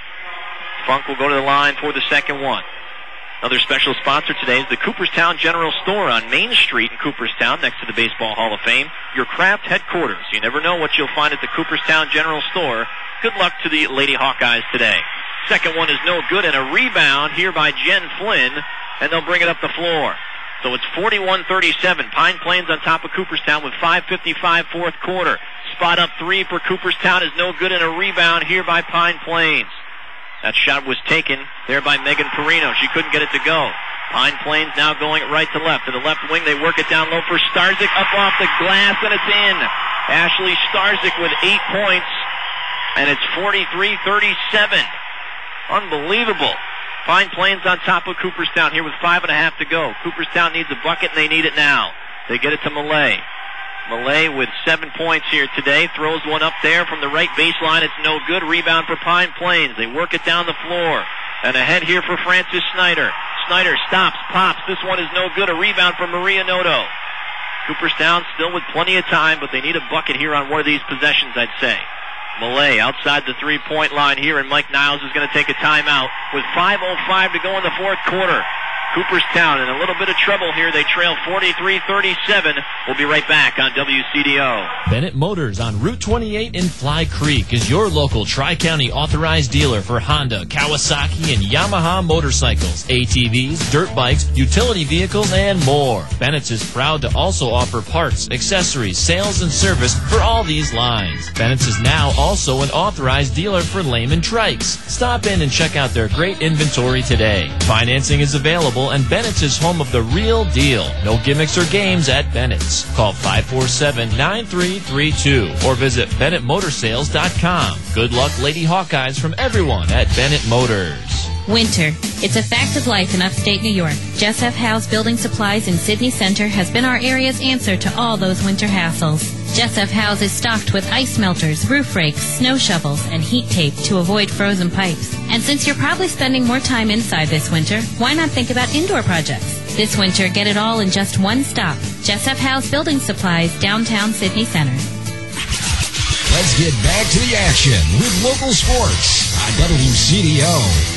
Funk will go to the line for the second one. Another special sponsor today is the Cooperstown General Store on Main Street in Cooperstown, next to the Baseball Hall of Fame. Your craft headquarters. You never know what you'll find at the Cooperstown General Store. Good luck to the Lady Hawkeyes today. Second one is no good, and a rebound here by Jen Flynn, and they'll bring it up the floor. So it's forty-one thirty-seven. Pine Plains on top of Cooperstown with five fifty-five fourth quarter. Spot up three for Cooperstown is no good, and a rebound here by Pine Plains. That shot was taken there by Megan Perino. She couldn't get it to go. Pine Plains now going right to left. To the left wing, they work it down low for Starzyk. Up off the glass, and it's in. Ashley Starzyk with eight points, and it's forty-three thirty-seven. Unbelievable. Pine Plains on top of Cooperstown here with five and a half to go. Cooperstown needs a bucket, and they need it now. They get it to Millay. Millay with seven points here today. Throws one up there from the right baseline. It's no good. Rebound for Pine Plains. They work it down the floor. And ahead here for Francis Snyder. Snyder stops, pops. This one is no good. A rebound from Maria Noto. Cooperstown still with plenty of time, but they need a bucket here on one of these possessions, I'd say. Millay outside the three-point line here, and Mike Niles is going to take a timeout with five oh five to go in the fourth quarter. Cooperstown in a little bit of trouble here. They trail forty-three thirty-seven. We'll be right back on W C D O. Bennett Motors on Route twenty-eight in Fly Creek is your local Tri-County authorized dealer for Honda, Kawasaki, and Yamaha motorcycles, A T Vs, dirt bikes, utility vehicles, and more. Bennett's is proud to also offer parts, accessories, sales, and service for all these lines. Bennett's is now also an authorized dealer for Lehman Trikes. Stop in and check out their great inventory today. Financing is available, and Bennett's is home of the real deal. No gimmicks or games at Bennett's. Call five four seven, nine three three two or visit Bennett Motor Sales dot com. Good luck, Lady Hawkeyes, from everyone at Bennett Motors. Winter. It's a fact of life in upstate New York. Jess F. Howe's Building Supplies in Sydney Center has been our area's answer to all those winter hassles. Jess F. Howe's is stocked with ice melters, roof rakes, snow shovels, and heat tape to avoid frozen pipes. And since you're probably spending more time inside this winter, why not think about indoor projects? This winter, get it all in just one stop. Jess F. Howe's Building Supplies, downtown Sydney Center. Let's get back to the action with local sports on W C D O.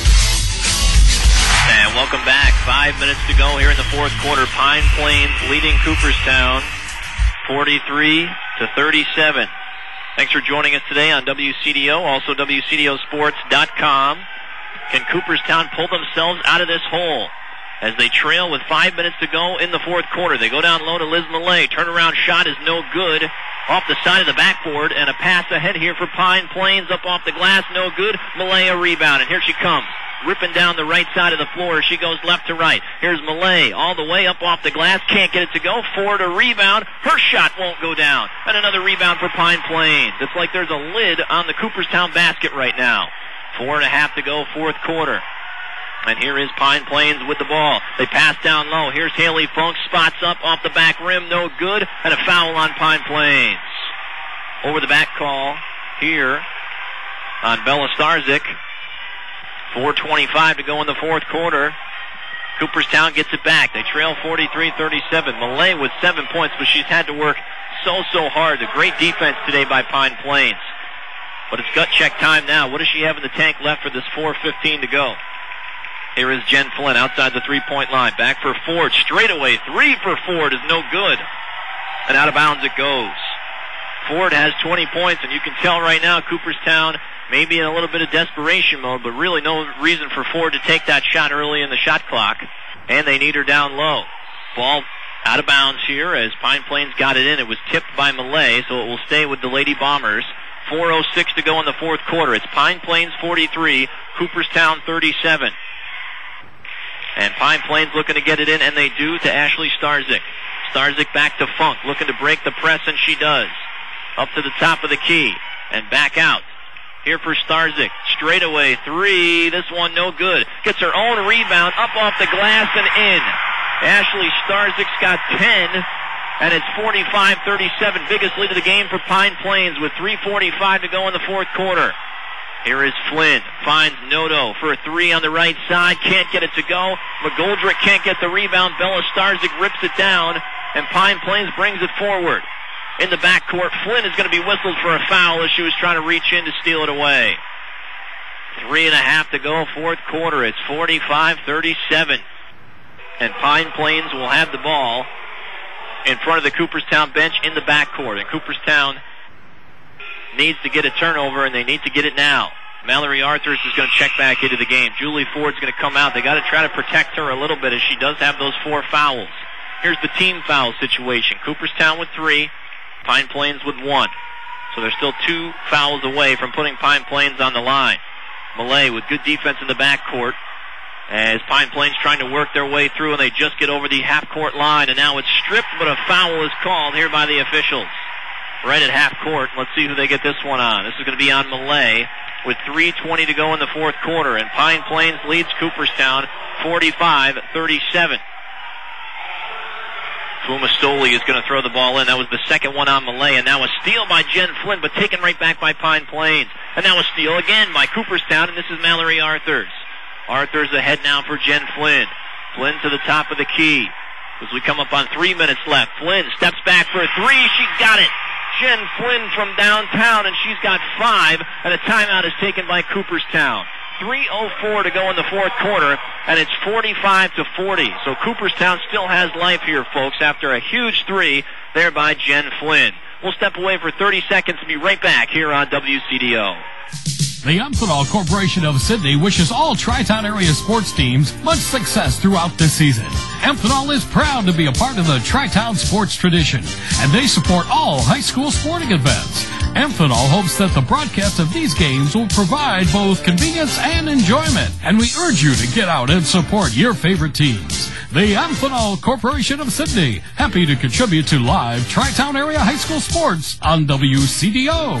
And welcome back. Five minutes to go here in the fourth quarter. Pine Plains leading Cooperstown forty-three to thirty-seven. Thanks for joining us today on W C D O, also W C D O Sports dot com. Can Cooperstown pull themselves out of this hole as they trail with five minutes to go in the fourth quarter? They go down low to Liz Millay. Turnaround shot is no good. Off the side of the backboard, and a pass ahead here for Pine Plains. Up off the glass, no good. Millay a rebound, and here she comes. Ripping down the right side of the floor. She goes left to right. Here's Millay all the way up off the glass. Can't get it to go. Ford a rebound. Her shot won't go down. And another rebound for Pine Plains. It's like there's a lid on the Cooperstown basket right now. Four and a half to go, fourth quarter. And here is Pine Plains with the ball. They pass down low. Here's Haley Funk. Spots up off the back rim. No good. And a foul on Pine Plains. Over the back call here on Bella Starzyk. four twenty-five to go in the fourth quarter. Cooperstown gets it back. They trail forty-three thirty-seven. Millay with seven points, but she's had to work so, so hard. A great defense today by Pine Plains. But it's gut check time now. What does she have in the tank left for this four fifteen to go? Here is Jen Flynn outside the three-point line. Back for Ford. Straight away. Three for Ford is no good. And out of bounds it goes. Ford has twenty points, and you can tell right now Cooperstown may be in a little bit of desperation mode, but really no reason for Ford to take that shot early in the shot clock. And they need her down low. Ball out of bounds here as Pine Plains got it in. It was tipped by Millay, so it will stay with the Lady Bombers. four oh six to go in the fourth quarter. It's Pine Plains forty-three, Cooperstown thirty-seven. And Pine Plains looking to get it in, and they do, to Ashley Starzyk. Starzyk back to Funk, looking to break the press, and she does. Up to the top of the key, and back out. Here for Starzyk. Straight away, three. This one no good. Gets her own rebound, up off the glass and in. Ashley Starzyk's got ten, and it's forty-five thirty-seven. Biggest lead of the game for Pine Plains with three forty-five to go in the fourth quarter. Here is Flynn. Finds Noto for a three on the right side. Can't get it to go. McGoldrick can't get the rebound. Bella Starzyk rips it down, and Pine Plains brings it forward. In the backcourt, Flynn is going to be whistled for a foul as she was trying to reach in to steal it away. Three and a half to go, fourth quarter. It's forty-five thirty-seven. And Pine Plains will have the ball in front of the Cooperstown bench in the backcourt. And Cooperstown needs to get a turnover, and they need to get it now. Mallory Arthurs is going to check back into the game. Julie Ford's going to come out. They got to try to protect her a little bit as she does have those four fouls. Here's the team foul situation. Cooperstown with three, Pine Plains with one. So they're still two fouls away from putting Pine Plains on the line. Millay with good defense in the backcourt as Pine Plains trying to work their way through, and they just get over the half-court line, and now it's stripped, but a foul is called here by the officials. Right at half court. Let's see who they get this one on. This is going to be on Millay with three twenty to go in the fourth quarter, and Pine Plains leads Cooperstown forty-five thirty-seven. Fumasoli is going to throw the ball in. That was the second one on Millay, and now a steal by Jen Flynn, but taken right back by Pine Plains. And now a steal again by Cooperstown, and this is Mallory Arthurs. Arthurs ahead now for Jen Flynn. Flynn to the top of the key. As we come up on three minutes left, Flynn steps back for a three. She got it. Jen Flynn from downtown, and she's got five, and a timeout is taken by Cooperstown. three oh four to go in the fourth quarter, and it's forty-five to forty. So Cooperstown still has life here, folks, after a huge three there by Jen Flynn. We'll step away for thirty seconds and be right back here on W C D O. The Amphenol Corporation of Sydney wishes all Tri-Town area sports teams much success throughout this season. Amphenol is proud to be a part of the Tri-Town sports tradition, and they support all high school sporting events. Amphenol hopes that the broadcast of these games will provide both convenience and enjoyment, and we urge you to get out and support your favorite teams. The Amphenol Corporation of Sydney, happy to contribute to live Tri-Town area high school sports on W C D O.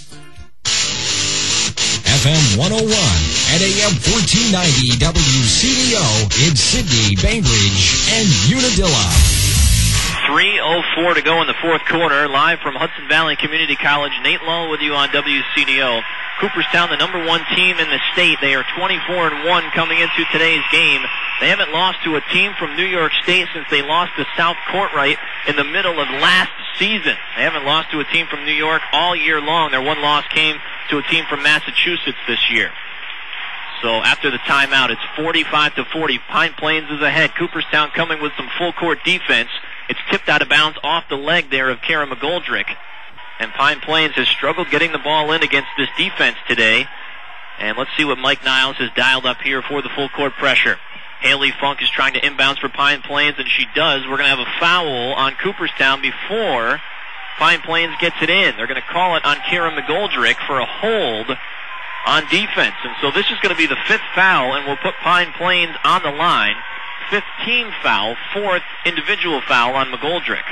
F M one oh one and A M fourteen ninety W C D O in Sydney, Bainbridge, and Unadilla. three oh four to go in the fourth quarter. Live from Hudson Valley Community College. Nate Lull with you on W C D O. Cooperstown, the number one team in the state. They are twenty-four and one coming into today's game. They haven't lost to a team from New York State since they lost to South Courtright in the middle of last season. They haven't lost to a team from New York all year long. Their one loss came to a team from Massachusetts this year. So after the timeout, it's forty-five to forty. Pine Plains is ahead. Cooperstown coming with some full court defense. It's tipped out of bounds off the leg there of Kara McGoldrick. And Pine Plains has struggled getting the ball in against this defense today. And let's see what Mike Niles has dialed up here for the full court pressure. Haley Funk is trying to inbounds for Pine Plains, and she does. We're going to have a foul on Cooperstown before Pine Plains gets it in. They're going to call it on Kara McGoldrick for a hold on defense. And so this is going to be the fifth foul, and we'll put Pine Plains on the line. fifteen foul, fourth individual foul on McGoldrick.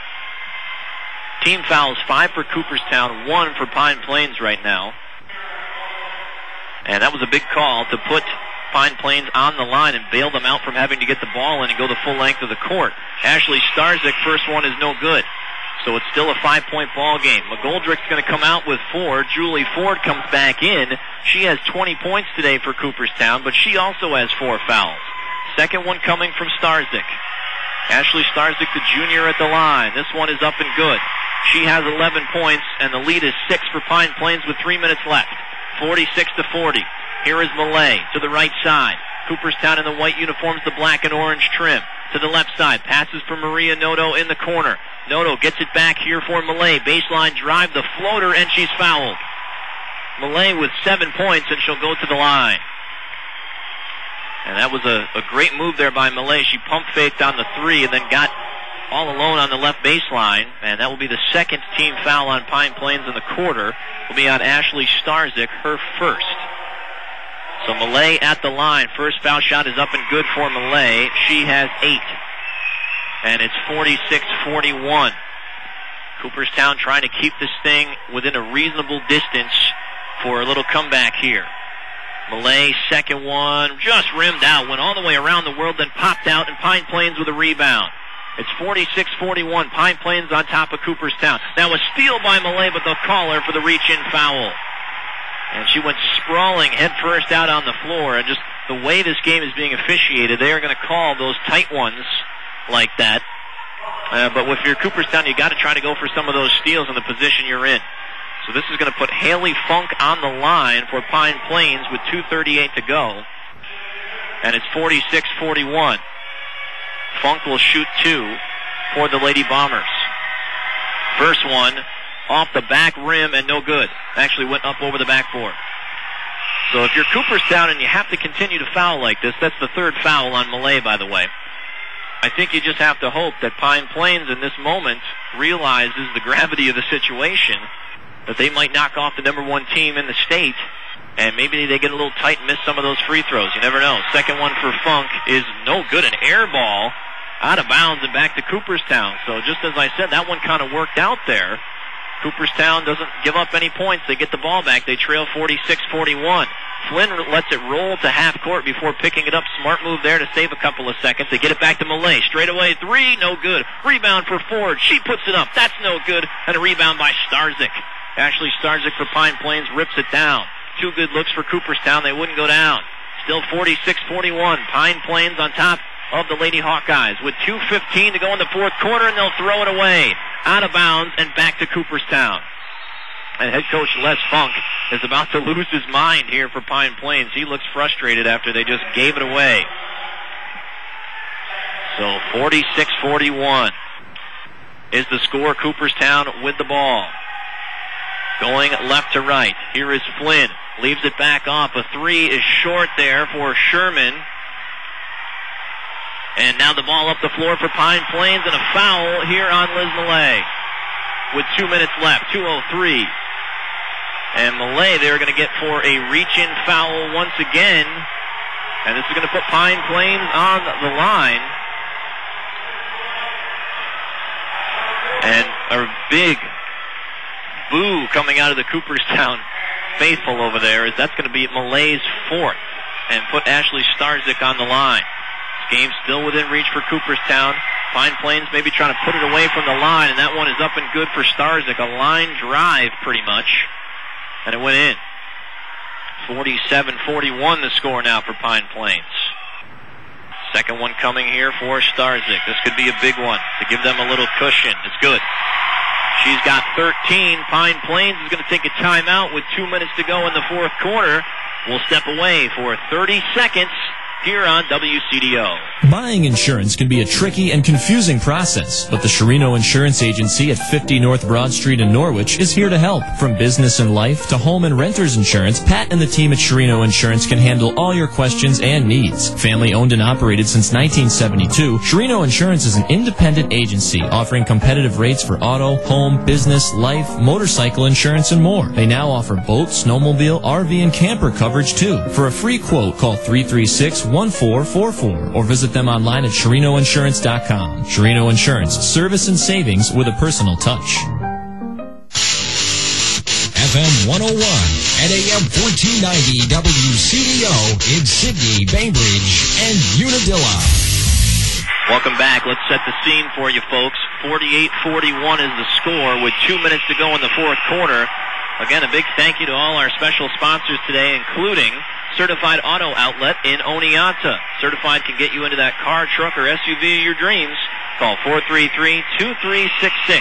Team fouls, five for Cooperstown, one for Pine Plains right now. And that was a big call to put Pine Plains on the line and bail them out from having to get the ball in and go the full length of the court. Ashley Starzyk, first one is no good. So it's still a five-point ball game. McGoldrick's going to come out with four. Julie Ford comes back in. She has twenty points today for Cooperstown, but she also has four fouls. Second one coming from Starzyk. Ashley Starzyk, the junior at the line. This one is up and good. She has eleven points, and the lead is six for Pine Plains with three minutes left. forty-six to forty. Here is Millay to the right side. Cooperstown in the white uniforms, the black and orange trim. To the left side, passes for Maria Noto in the corner. Noto gets it back here for Millay. Baseline drive, the floater, and she's fouled. Millay with seven points, and she'll go to the line. And that was a, a great move there by Millay. She pump faked on the three and then got all alone on the left baseline. And that will be the second team foul on Pine Plains in the quarter. Will be on Ashley Starzik, her first. So Millay at the line. First foul shot is up and good for Millay. She has eight. And it's forty-six forty-one. Cooperstown trying to keep this thing within a reasonable distance for a little comeback here. Millay, second one, just rimmed out, went all the way around the world, then popped out, and Pine Plains with a rebound. It's forty-six forty-one. Pine Plains on top of Cooperstown. Now a steal by Millay, but they'll call her for the reach-in foul. And she went sprawling head first out on the floor, and just the way this game is being officiated, they are going to call those tight ones like that. Uh, but if you're Cooperstown, you got to try to go for some of those steals in the position you're in. So this is going to put Haley Funk on the line for Pine Plains with two thirty-eight to go. And it's forty-six forty-one. Funk will shoot two for the Lady Bombers. First one off the back rim and no good. Actually went up over the backboard. So if you're Cooperstown and you have to continue to foul like this, that's the third foul on Millay, by the way. I think you just have to hope that Pine Plains in this moment realizes the gravity of the situation, that they might knock off the number one team in the state, and maybe they get a little tight and miss some of those free throws. You never know. Second one for Funk is no good. An air ball out of bounds and back to Cooperstown. So just as I said, that one kind of worked out there. Cooperstown doesn't give up any points. They get the ball back. They trail forty-six forty-one. Flynn lets it roll to half court before picking it up. Smart move there to save a couple of seconds. They get it back to Millay. Straight away, three, no good. Rebound for Ford. She puts it up. That's no good. And a rebound by Starzik. Ashley Starzik for Pine Plains rips it down. Two good looks for Cooperstown. They wouldn't go down. Still forty-six forty-one. Pine Plains on top of the Lady Hawkeyes with two fifteen to go in the fourth quarter, and they'll throw it away. Out of bounds and back to Cooperstown. And head coach Les Funk is about to lose his mind here for Pine Plains. He looks frustrated after they just gave it away. So forty-six forty-one is the score. Cooperstown with the ball. Going left to right. Here is Flynn. Leaves it back off. A three is short there for Sherman. And now the ball up the floor for Pine Plains, and a foul here on Liz Millay with two minutes left, two oh three. And Millay, they're going to get for a reach-in foul once again. And this is going to put Pine Plains on the line. And a big boo coming out of the Cooperstown faithful over there, as that's going to be Millay's fourth and put Ashley Starzik on the line. This game's still within reach for Cooperstown. Pine Plains maybe trying to put it away from the line, and that one is up and good for Starzik. A line drive, pretty much. And it went in. forty-seven forty-one the score now for Pine Plains. Second one coming here for Starzik. This could be a big one to give them a little cushion. It's good. She's got thirteen. Pine Plains is going to take a timeout with two minutes to go in the fourth quarter. We'll step away for thirty seconds here on W C D O. Buying insurance can be a tricky and confusing process, but the Sherino Insurance Agency at fifty North Broad Street in Norwich is here to help. From business and life to home and renter's insurance, Pat and the team at Sherino Insurance can handle all your questions and needs. Family owned and operated since nineteen seventy-two, Sherino Insurance is an independent agency offering competitive rates for auto, home, business, life, motorcycle insurance, and more. They now offer boat, snowmobile, R V, and camper coverage too. For a free quote, call three three six, one four four four or visit them online at Sherino Insurance dot com. Sherino Insurance, service and savings with a personal touch. F M one oh one and A M fourteen ninety W C D O in Sydney, Bainbridge, and Unadilla. Welcome back. Let's set the scene for you, folks. forty-eight forty-one is the score with two minutes to go in the fourth quarter. Again, a big thank you to all our special sponsors today, including Certified Auto Outlet in Oneonta. Certified can get you into that car, truck, or S U V of your dreams. Call four three three, two three six six.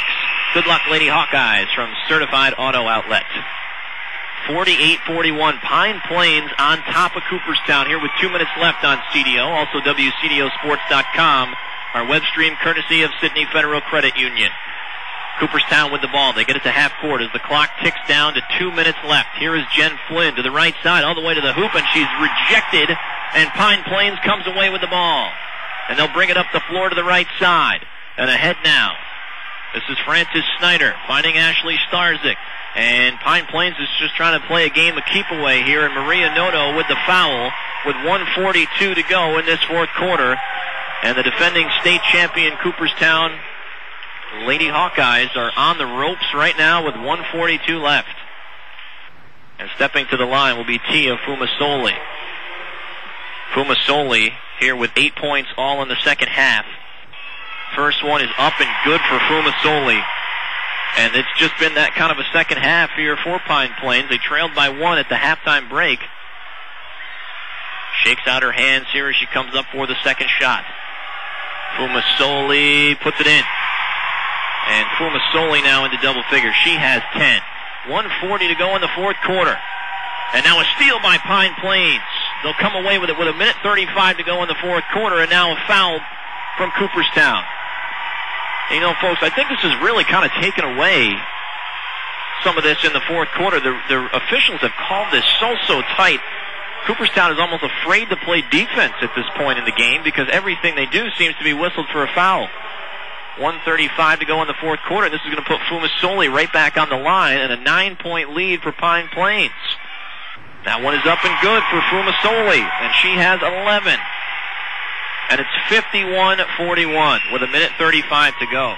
Good luck, Lady Hawkeyes from Certified Auto Outlet. forty-eight forty-one, Pine Plains on top of Cooperstown here with two minutes left on C D O. Also W C D O Sports dot com, our web stream courtesy of Sydney Federal Credit Union. Cooperstown with the ball. They get it to half court as the clock ticks down to two minutes left. Here is Jen Flynn to the right side all the way to the hoop, and she's rejected, and Pine Plains comes away with the ball. And they'll bring it up the floor to the right side. And ahead now. This is Francis Snyder finding Ashley Starzik. And Pine Plains is just trying to play a game of keep away here, and Maria Noto with the foul with one forty-two to go in this fourth quarter. And the defending state champion Cooperstown Lady Hawkeyes are on the ropes right now with one forty-two left. And stepping to the line will be Tia Fumasoli. Fumasoli here with eight points all in the second half. First one is up and good for Fumasoli. And it's just been that kind of a second half here for Pine Plains. They trailed by one at the halftime break. Shakes out her hands here as she comes up for the second shot. Fumasoli puts it in. And Fumasoli now into double figures. She has ten. one forty to go in the fourth quarter. And now a steal by Pine Plains. They'll come away with it with a minute thirty-five to go in the fourth quarter, and now a foul from Cooperstown. You know, folks, I think this has really kind of taken away some of this in the fourth quarter. The, the officials have called this so, so tight. Cooperstown is almost afraid to play defense at this point in the game because everything they do seems to be whistled for a foul. one thirty-five to go in the fourth quarter. This is going to put Fumasoli right back on the line and a nine-point lead for Pine Plains. That one is up and good for Fumasoli, and she has eleven. And it's fifty-one forty-one with a minute thirty-five to go.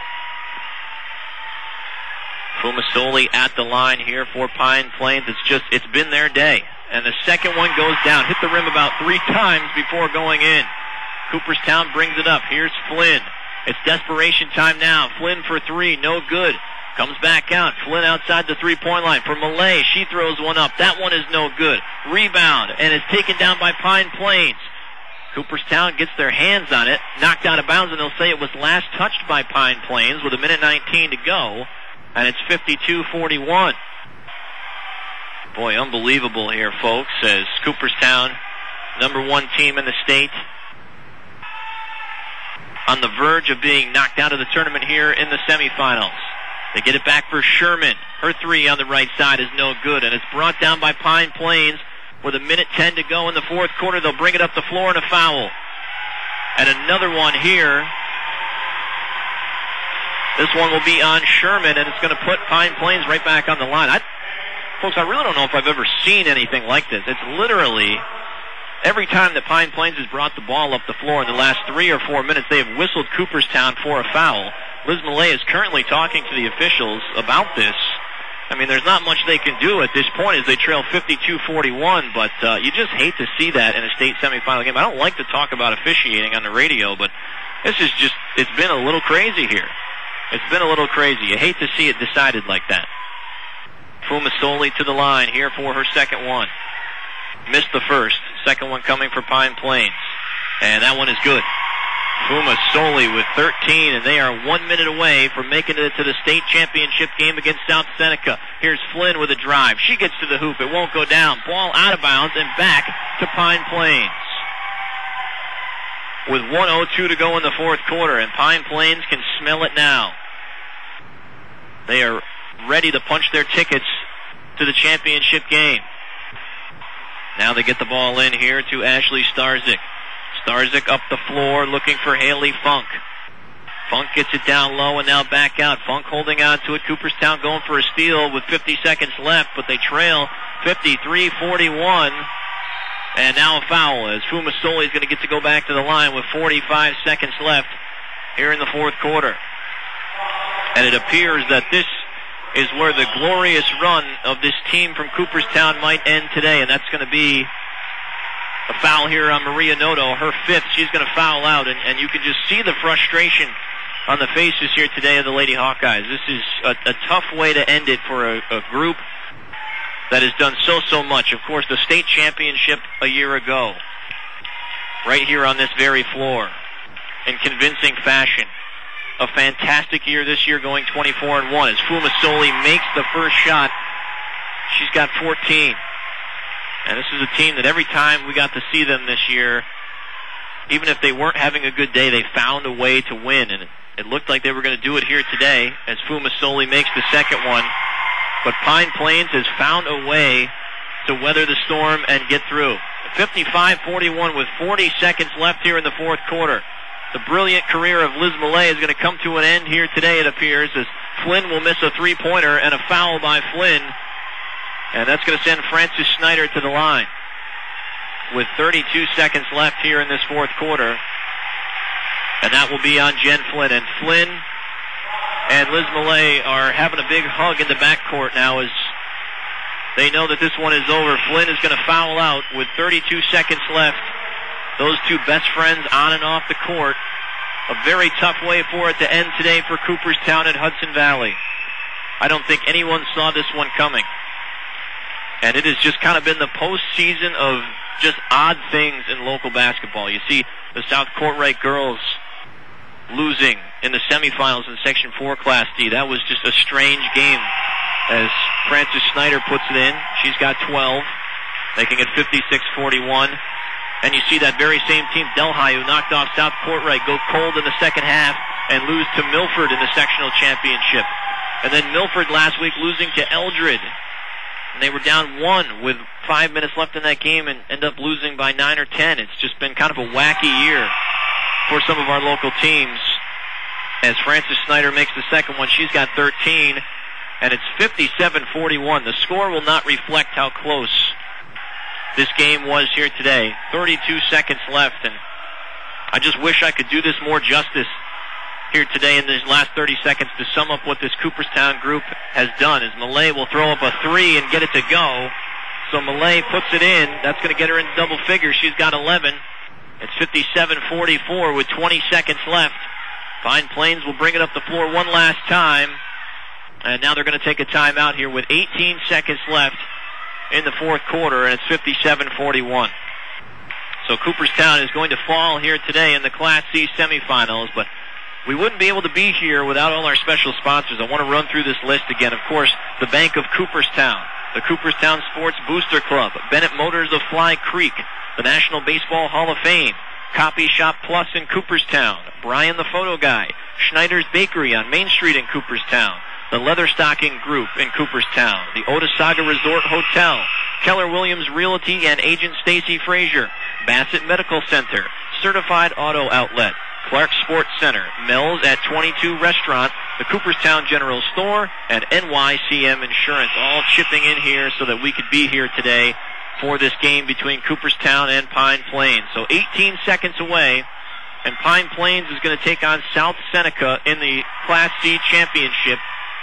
Fumasoli at the line here for Pine Plains. It's just, it's been their day. And the second one goes down. Hit the rim about three times before going in. Cooperstown brings it up. Here's Flynn. It's desperation time now. Flynn for three. No good. Comes back out. Flynn outside the three-point line for Malay. She throws one up. That one is no good. Rebound. And is taken down by Pine Plains. Cooperstown gets their hands on it. Knocked out of bounds, and they'll say it was last touched by Pine Plains with a minute nineteen to go. And it's fifty-two forty-one. Boy, unbelievable here, folks, as Cooperstown, number one team in the state, on the verge of being knocked out of the tournament here in the semifinals. They get it back for Sherman. Her three on the right side is no good, and it's brought down by Pine Plains with a minute ten to go in the fourth quarter. They'll bring it up the floor and a foul. And another one here. This one will be on Sherman, and it's going to put Pine Plains right back on the line. I, folks, I really don't know if I've ever seen anything like this. It's literally every time that Pine Plains has brought the ball up the floor in the last three or four minutes, they have whistled Cooperstown for a foul. Liz Millay is currently talking to the officials about this. I mean, there's not much they can do at this point as they trail fifty-two forty-one, but uh, you just hate to see that in a state semifinal game. I don't like to talk about officiating on the radio, but this is just, it's been a little crazy here. It's been a little crazy. You hate to see it decided like that. Fumasoli to the line here for her second one. Missed the first. Second one coming for Pine Plains. And that one is good. Fumasoli with thirteen, and they are one minute away from making it to the state championship game against South Seneca. Here's Flynn with a drive. She gets to the hoop. It won't go down. Ball out of bounds and back to Pine Plains. With one oh two to go in the fourth quarter, and Pine Plains can smell it now. They are ready to punch their tickets to the championship game. Now they get the ball in here to Ashley Starzik. Starzik up the floor looking for Haley Funk. Funk gets it down low and now back out. Funk holding on to it. Cooperstown going for a steal with fifty seconds left, but they trail fifty-three forty-one. And now a foul as Fumasoli is going to get to go back to the line with forty-five seconds left here in the fourth quarter. And it appears that this is where the glorious run of this team from Cooperstown might end today, and that's going to be a foul here on Maria Noto, her fifth. She's going to foul out, and, and you can just see the frustration on the faces here today of the Lady Hawkeyes. This is a, a tough way to end it for a, a group that has done so, so much. Of course, the state championship a year ago, right here on this very floor, in convincing fashion. a fantastic year this year, going twenty-four and one. As Fumasoli makes the first shot, she's got fourteen. And this is a team that every time we got to see them this year, even if they weren't having a good day, they found a way to win. And it looked like they were going to do it here today as Fumasoli makes the second one. But Pine Plains has found a way to weather the storm and get through. fifty-five forty-one with forty seconds left here in the fourth quarter. The brilliant career of Liz Millay is going to come to an end here today, it appears, as Flynn will miss a three-pointer and a foul by Flynn. And that's going to send Frances Schneider to the line with thirty-two seconds left here in this fourth quarter. And that will be on Jen Flynn. And Flynn and Liz Millay are having a big hug in the backcourt now as they know that this one is over. Flynn is going to foul out with thirty-two seconds left. Those two best friends on and off the court. A very tough way for it to end today for Cooperstown and Hudson Valley. I don't think anyone saw this one coming. And it has just kind of been the postseason of just odd things in local basketball. You see the South Courtright girls losing in the semifinals in Section four Class D. That was just a strange game as Frances Schneider puts it in. She's got twelve, making it fifty-six forty-one. And you see that very same team, Delhi, who knocked off South Courtright, go cold in the second half and lose to Milford in the sectional championship. And then Milford last week losing to Eldred. And they were down one with five minutes left in that game and end up losing by nine or ten. It's just been kind of a wacky year for some of our local teams. As Frances Schneider makes the second one, she's got thirteen, and it's fifty-seven forty-one. The score will not reflect how close this game was here today. thirty-two seconds left, and I just wish I could do this more justice here today in these last thirty seconds to sum up what this Cooperstown group has done. As Millay will throw up a three and get it to go. So Millay puts it in. That's going to get her into double figures. She's got eleven. It's fifty-seven forty-four with twenty seconds left. Pine Plains will bring it up the floor one last time. And now they're going to take a timeout here with eighteen seconds left in the fourth quarter, and it's fifty-seven forty-one. So Cooperstown is going to fall here today in the Class C semifinals, but we wouldn't be able to be here without all our special sponsors. I want to run through this list again. Of course, the Bank of Cooperstown, the Cooperstown Sports Booster Club, Bennett Motors of Fly Creek, the National Baseball Hall of Fame, Copy Shop Plus in Cooperstown, Brian the Photo Guy, Schneider's Bakery on Main Street in Cooperstown, the Leatherstocking Group in Cooperstown, the Otasaga Resort Hotel, Keller Williams Realty and Agent Stacy Frazier, Bassett Medical Center, Certified Auto Outlet, Clark Sports Center, Mel's at twenty-two Restaurant, the Cooperstown General Store, and N Y C M Insurance, all chipping in here so that we could be here today for this game between Cooperstown and Pine Plains. So eighteen seconds away, and Pine Plains is going to take on South Seneca in the Class C championship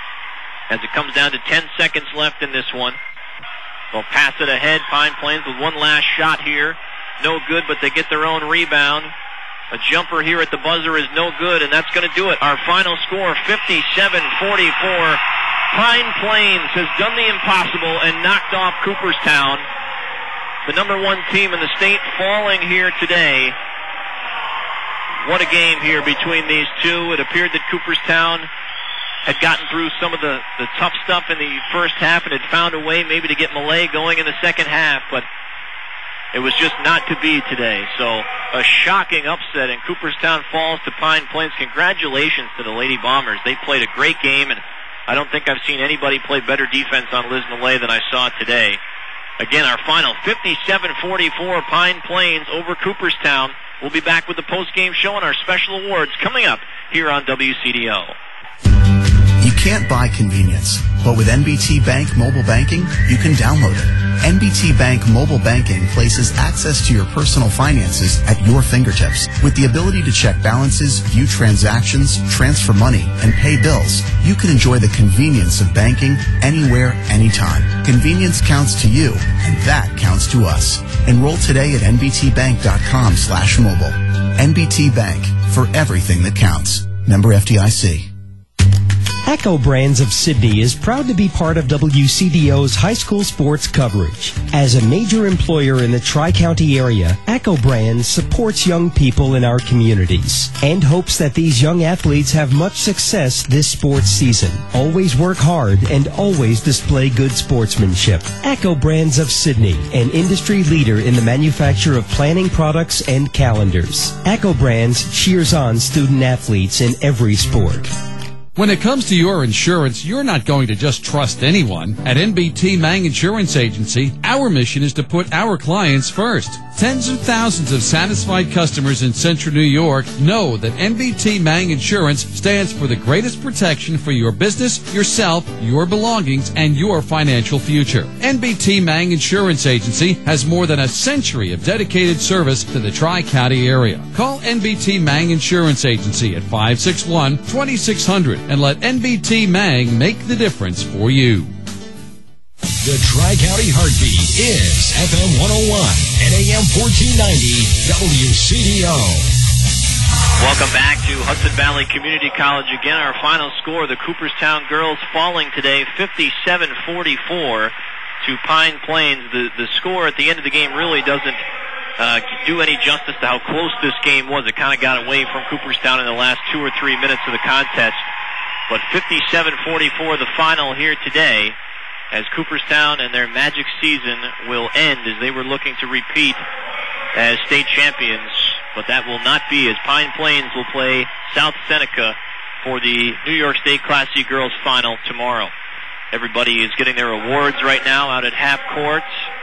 as it comes down to ten seconds left in this one. They'll pass it ahead. Pine Plains with one last shot here. No good, but they get their own rebound. A jumper here at the buzzer is no good, and that's going to do it. Our final score, fifty-seven forty-four. Pine Plains has done the impossible and knocked off Cooperstown, the number one team in the state, falling here today. What a game here between these two. It appeared that Cooperstown had gotten through some of the, the tough stuff in the first half and had found a way maybe to get Millay going in the second half, but it was just not to be today. So a shocking upset, and Cooperstown falls to Pine Plains. Congratulations to the Lady Bombers. They played a great game, and I don't think I've seen anybody play better defense on Liz Millay than I saw today. Again, our final, fifty-seven forty-four, Pine Plains over Cooperstown. We'll be back with the post-game show and our special awards coming up here on W C D O. You can't buy convenience, but with N B T Bank Mobile Banking, you can download it. N B T Bank Mobile Banking places access to your personal finances at your fingertips. With the ability to check balances, view transactions, transfer money, and pay bills, you can enjoy the convenience of banking anywhere, anytime. Convenience counts to you, and that counts to us. Enroll today at nbtbank.com slash mobile. N B T Bank, for everything that counts. Member F D I C. Echo Brands of Sydney is proud to be part of W C D O's high school sports coverage. As a major employer in the Tri-County area, Echo Brands supports young people in our communities and hopes that these young athletes have much success this sports season. Always work hard and always display good sportsmanship. Echo Brands of Sydney, an industry leader in the manufacture of planning products and calendars. Echo Brands cheers on student athletes in every sport. When it comes to your insurance, you're not going to just trust anyone. At N B T Mang Insurance Agency, our mission is to put our clients first. Tens of thousands of satisfied customers in Central New York know that N B T Mang Insurance stands for the greatest protection for your business, yourself, your belongings, and your financial future. N B T Mang Insurance Agency has more than a century of dedicated service to the Tri-County area. Call N B T Mang Insurance Agency at five six one, two six zero zero and let N B T Mang make the difference for you. The Tri-County Heartbeat is F M one oh one and A M fourteen ninety W C D O. Welcome back to Hudson Valley Community College. Again, our final score, the Cooperstown girls falling today fifty-seven forty-four to Pine Plains. The, the score at the end of the game really doesn't uh, do any justice to how close this game was. It kind of got away from Cooperstown in the last two or three minutes of the contest. But fifty-seven forty-four, the final here today, as Cooperstown and their magic season will end as they were looking to repeat as state champions. But that will not be, as Pine Plains will play South Seneca for the New York State Class C Girls Final tomorrow. Everybody is getting their awards right now out at half court.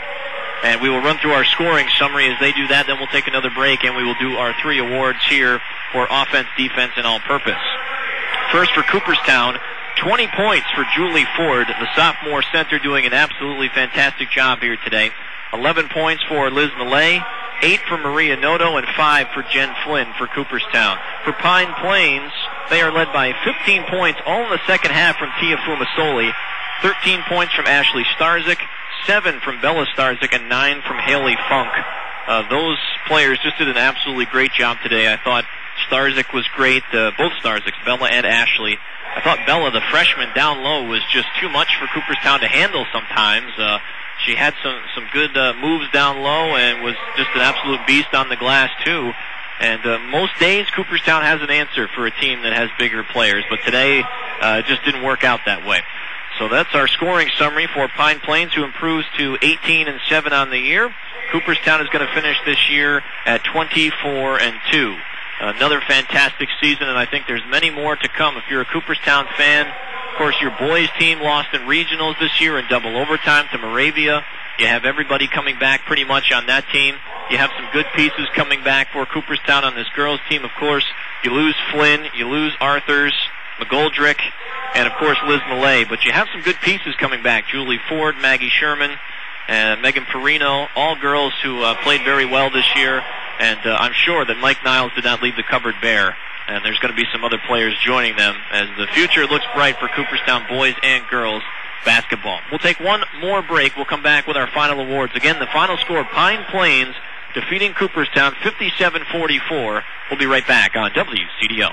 And we will run through our scoring summary as they do that. Then we'll take another break and we will do our three awards here for offense, defense, and all-purpose. First for Cooperstown, twenty points for Julie Ford, the sophomore center, doing an absolutely fantastic job here today. eleven points for Liz Millay, eight for Maria Noto, and five for Jen Flynn for Cooperstown. For Pine Plains, they are led by fifteen points all in the second half from Tia Fumasoli, thirteen points from Ashley Starzyk, seven from Bella Starzyk, and nine from Haley Funk. Uh, those players just did an absolutely great job today. I thought Starzyk was great, uh, both Starzyks, Bella and Ashley. I thought Bella, the freshman down low, was just too much for Cooperstown to handle sometimes. Uh, she had some, some good uh, moves down low and was just an absolute beast on the glass, too. And uh, most days, Cooperstown has an answer for a team that has bigger players, but today uh, it just didn't work out that way. So that's our scoring summary for Pine Plains, who improves to eighteen and seven on the year. Cooperstown is going to finish this year at twenty-four and two. Another fantastic season, and I think there's many more to come. If you're a Cooperstown fan, of course, your boys team lost in regionals this year in double overtime to Moravia. You have everybody coming back pretty much on that team. You have some good pieces coming back for Cooperstown on this girls team. Of course, you lose Flynn, you lose Arthurs, McGoldrick, and of course Liz Millay. But you have some good pieces coming back. Julie Ford, Maggie Sherman, and Megan Perino, all girls who uh, played very well this year. And uh, I'm sure that Mike Niles did not leave the cupboard bare. And there's going to be some other players joining them as the future looks bright for Cooperstown boys and girls basketball. We'll take one more break. We'll come back with our final awards. Again, the final score, Pine Plains defeating Cooperstown fifty-seven forty-four. We'll be right back on W C D O.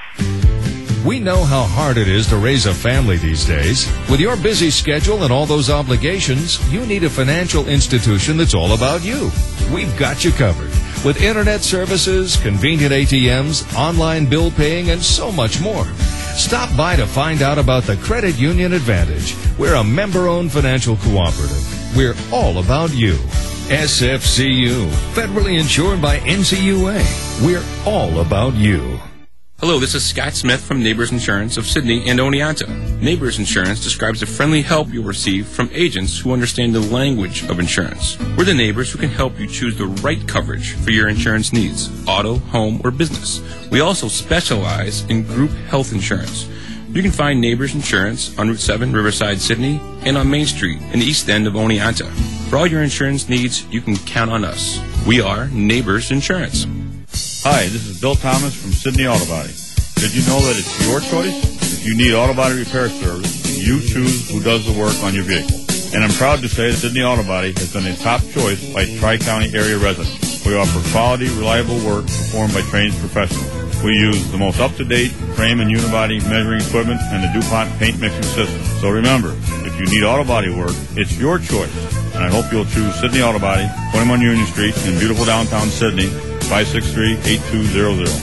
We know how hard it is to raise a family these days. With your busy schedule and all those obligations, you need a financial institution that's all about you. We've got you covered. With internet services, convenient A T Ms, online bill paying, and so much more. Stop by to find out about the Credit Union Advantage. We're a member-owned financial cooperative. We're all about you. S F C U, federally insured by N C U A. We're all about you. Hello, this is Scott Smith from Neighbors Insurance of Sydney and Oneonta. Neighbors Insurance describes the friendly help you'll receive from agents who understand the language of insurance. We're the neighbors who can help you choose the right coverage for your insurance needs, auto, home, or business. We also specialize in group health insurance. You can find Neighbors Insurance on Route seven, Riverside, Sydney, and on Main Street in the east end of Oneonta. For all your insurance needs, you can count on us. We are Neighbors Insurance. Hi, this is Bill Thomas from Sydney Auto Body. Did you know that it's your choice? If you need auto body repair service, you choose who does the work on your vehicle. And I'm proud to say that Sydney Auto Body has been a top choice by Tri-County area residents. We offer quality, reliable work performed by trained professionals. We use the most up-to-date frame and unibody measuring equipment and the DuPont paint mixing system. So remember, if you need auto body work, it's your choice. And I hope you'll choose Sydney Auto Body, twenty-one Union Street in beautiful downtown Sydney, five six three, eight two zero zero.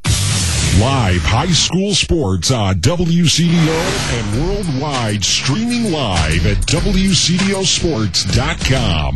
Live high school sports on W C D O and worldwide, streaming live at W C D O sports dot com.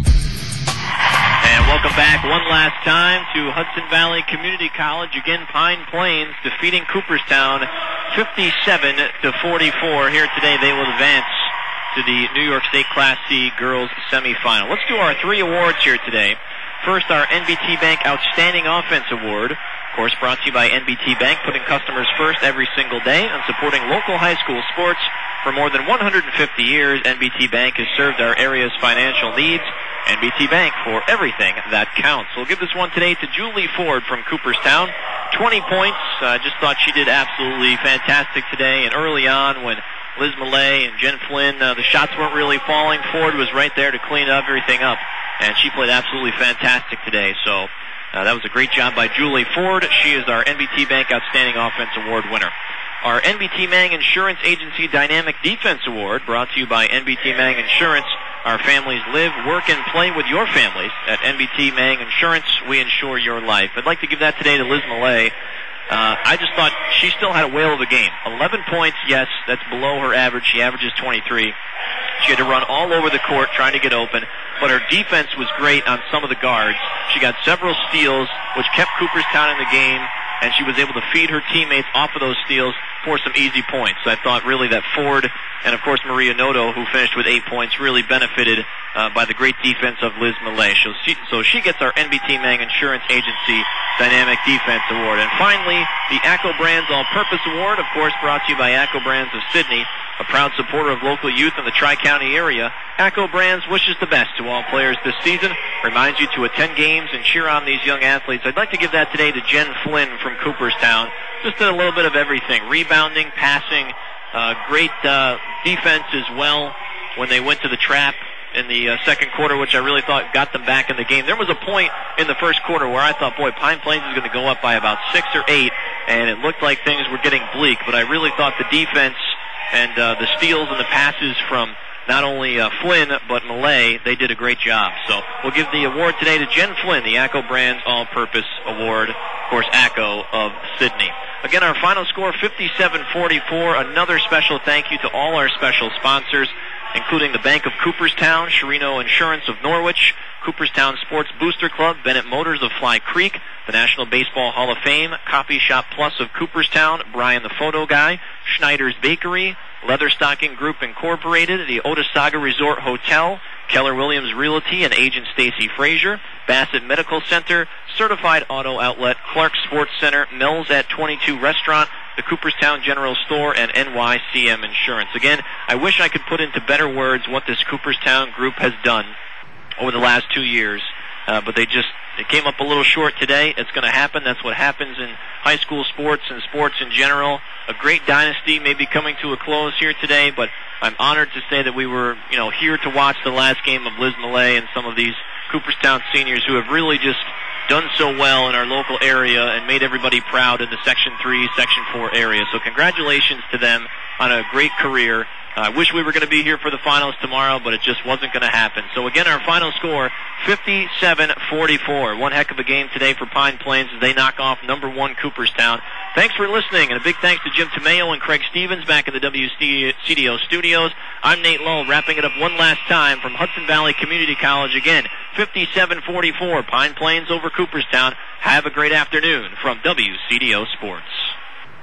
And welcome back one last time to Hudson Valley Community College. Again, Pine Plains defeating Cooperstown fifty-seven to forty-four. Here today they will advance to the New York State Class C girls semifinal. Let's do our three awards here today. First, our N B T Bank Outstanding Offense Award. Of course, brought to you by N B T Bank, putting customers first every single day and supporting local high school sports for more than one hundred fifty years. N B T Bank has served our area's financial needs. N B T Bank for everything that counts. We'll give this one today to Julie Ford from Cooperstown. twenty points. I uh, just thought she did absolutely fantastic today. And early on when Liz Millay and Jen Flynn, uh, the shots weren't really falling, Ford was right there to clean everything up. And she played absolutely fantastic today. So uh, that was a great job by Julie Ford. She is our N B T Bank Outstanding Offense Award winner. Our N B T Mang Insurance Agency Dynamic Defense Award, brought to you by N B T Mang Insurance. Our families live, work, and play with your families. At N B T Mang Insurance, we insure your life. I'd like to give that today to Liz Millay. Uh, I just thought she still had a whale of a game. eleven points, yes, that's below her average. She averages twenty-three. She had to run all over the court trying to get open, but her defense was great on some of the guards. She got several steals, which kept Cooperstown in the game, and she was able to feed her teammates off of those steals for some easy points. I thought really that Ford and, of course, Maria Noto, who finished with eight points, really benefited uh, by the great defense of Liz Millay. So she, so she gets our N B T Mang Insurance Agency Dynamic Defense Award. And finally, the ACCO Brands All-Purpose Award, of course, brought to you by ACCO Brands of Sydney, a proud supporter of local youth in the Tri-County area. ACCO Brands wishes the best to all players this season, reminds you to attend games and cheer on these young athletes. I'd like to give that today to Jen Flynn from Cooperstown. Just did a little bit of everything, rebounding, passing, uh, great uh, defense as well when they went to the trap in the uh, second quarter, which I really thought got them back in the game. There was a point in the first quarter where I thought, boy, Pine Plains is going to go up by about six or eight, and it looked like things were getting bleak, but I really thought the defense and uh, the steals and the passes from not only uh, Flynn, but Millay, they did a great job. So we'll give the award today to Jen Flynn, the ACCO Brands All-Purpose Award, of course, ACCO of Sydney. Again, our final score, fifty-seven forty-four. Another special thank you to all our special sponsors, including the Bank of Cooperstown, Sherino Insurance of Norwich, Cooperstown Sports Booster Club, Bennett Motors of Fly Creek, the National Baseball Hall of Fame, Copy Shop Plus of Cooperstown, Brian the Photo Guy, Schneider's Bakery, Leatherstocking Group Incorporated, the Otasaga Resort Hotel, Keller Williams Realty and agent Stacy Frazier, Bassett Medical Center, Certified Auto Outlet, Clark Sports Center, Mel's at twenty-two Restaurant, the Cooperstown General Store, and N Y C M Insurance. Again, I wish I could put into better words what this Cooperstown group has done over the last two years, uh, but they just it came up a little short today. It's going to happen. That's what happens in high school sports and sports in general. A great dynasty may be coming to a close here today, but I'm honored to say that we were, you know, here to watch the last game of Liz Millay and some of these Cooperstown seniors who have really just done so well in our local area and made everybody proud in the Section three, Section four area. So congratulations to them on a great career. I wish we were going to be here for the finals tomorrow, but it just wasn't going to happen. So again, our final score, fifty-seven forty-four. One heck of a game today for Pine Plains as they knock off number one Cooperstown. Thanks for listening, and a big thanks to Jim Tomeo and Craig Stevens back in the W C D O studios. I'm Nate Lull, wrapping it up one last time from Hudson Valley Community College. Again, fifty-seven forty-four, Pine Plains over Cooperstown. Have a great afternoon from W C D O Sports.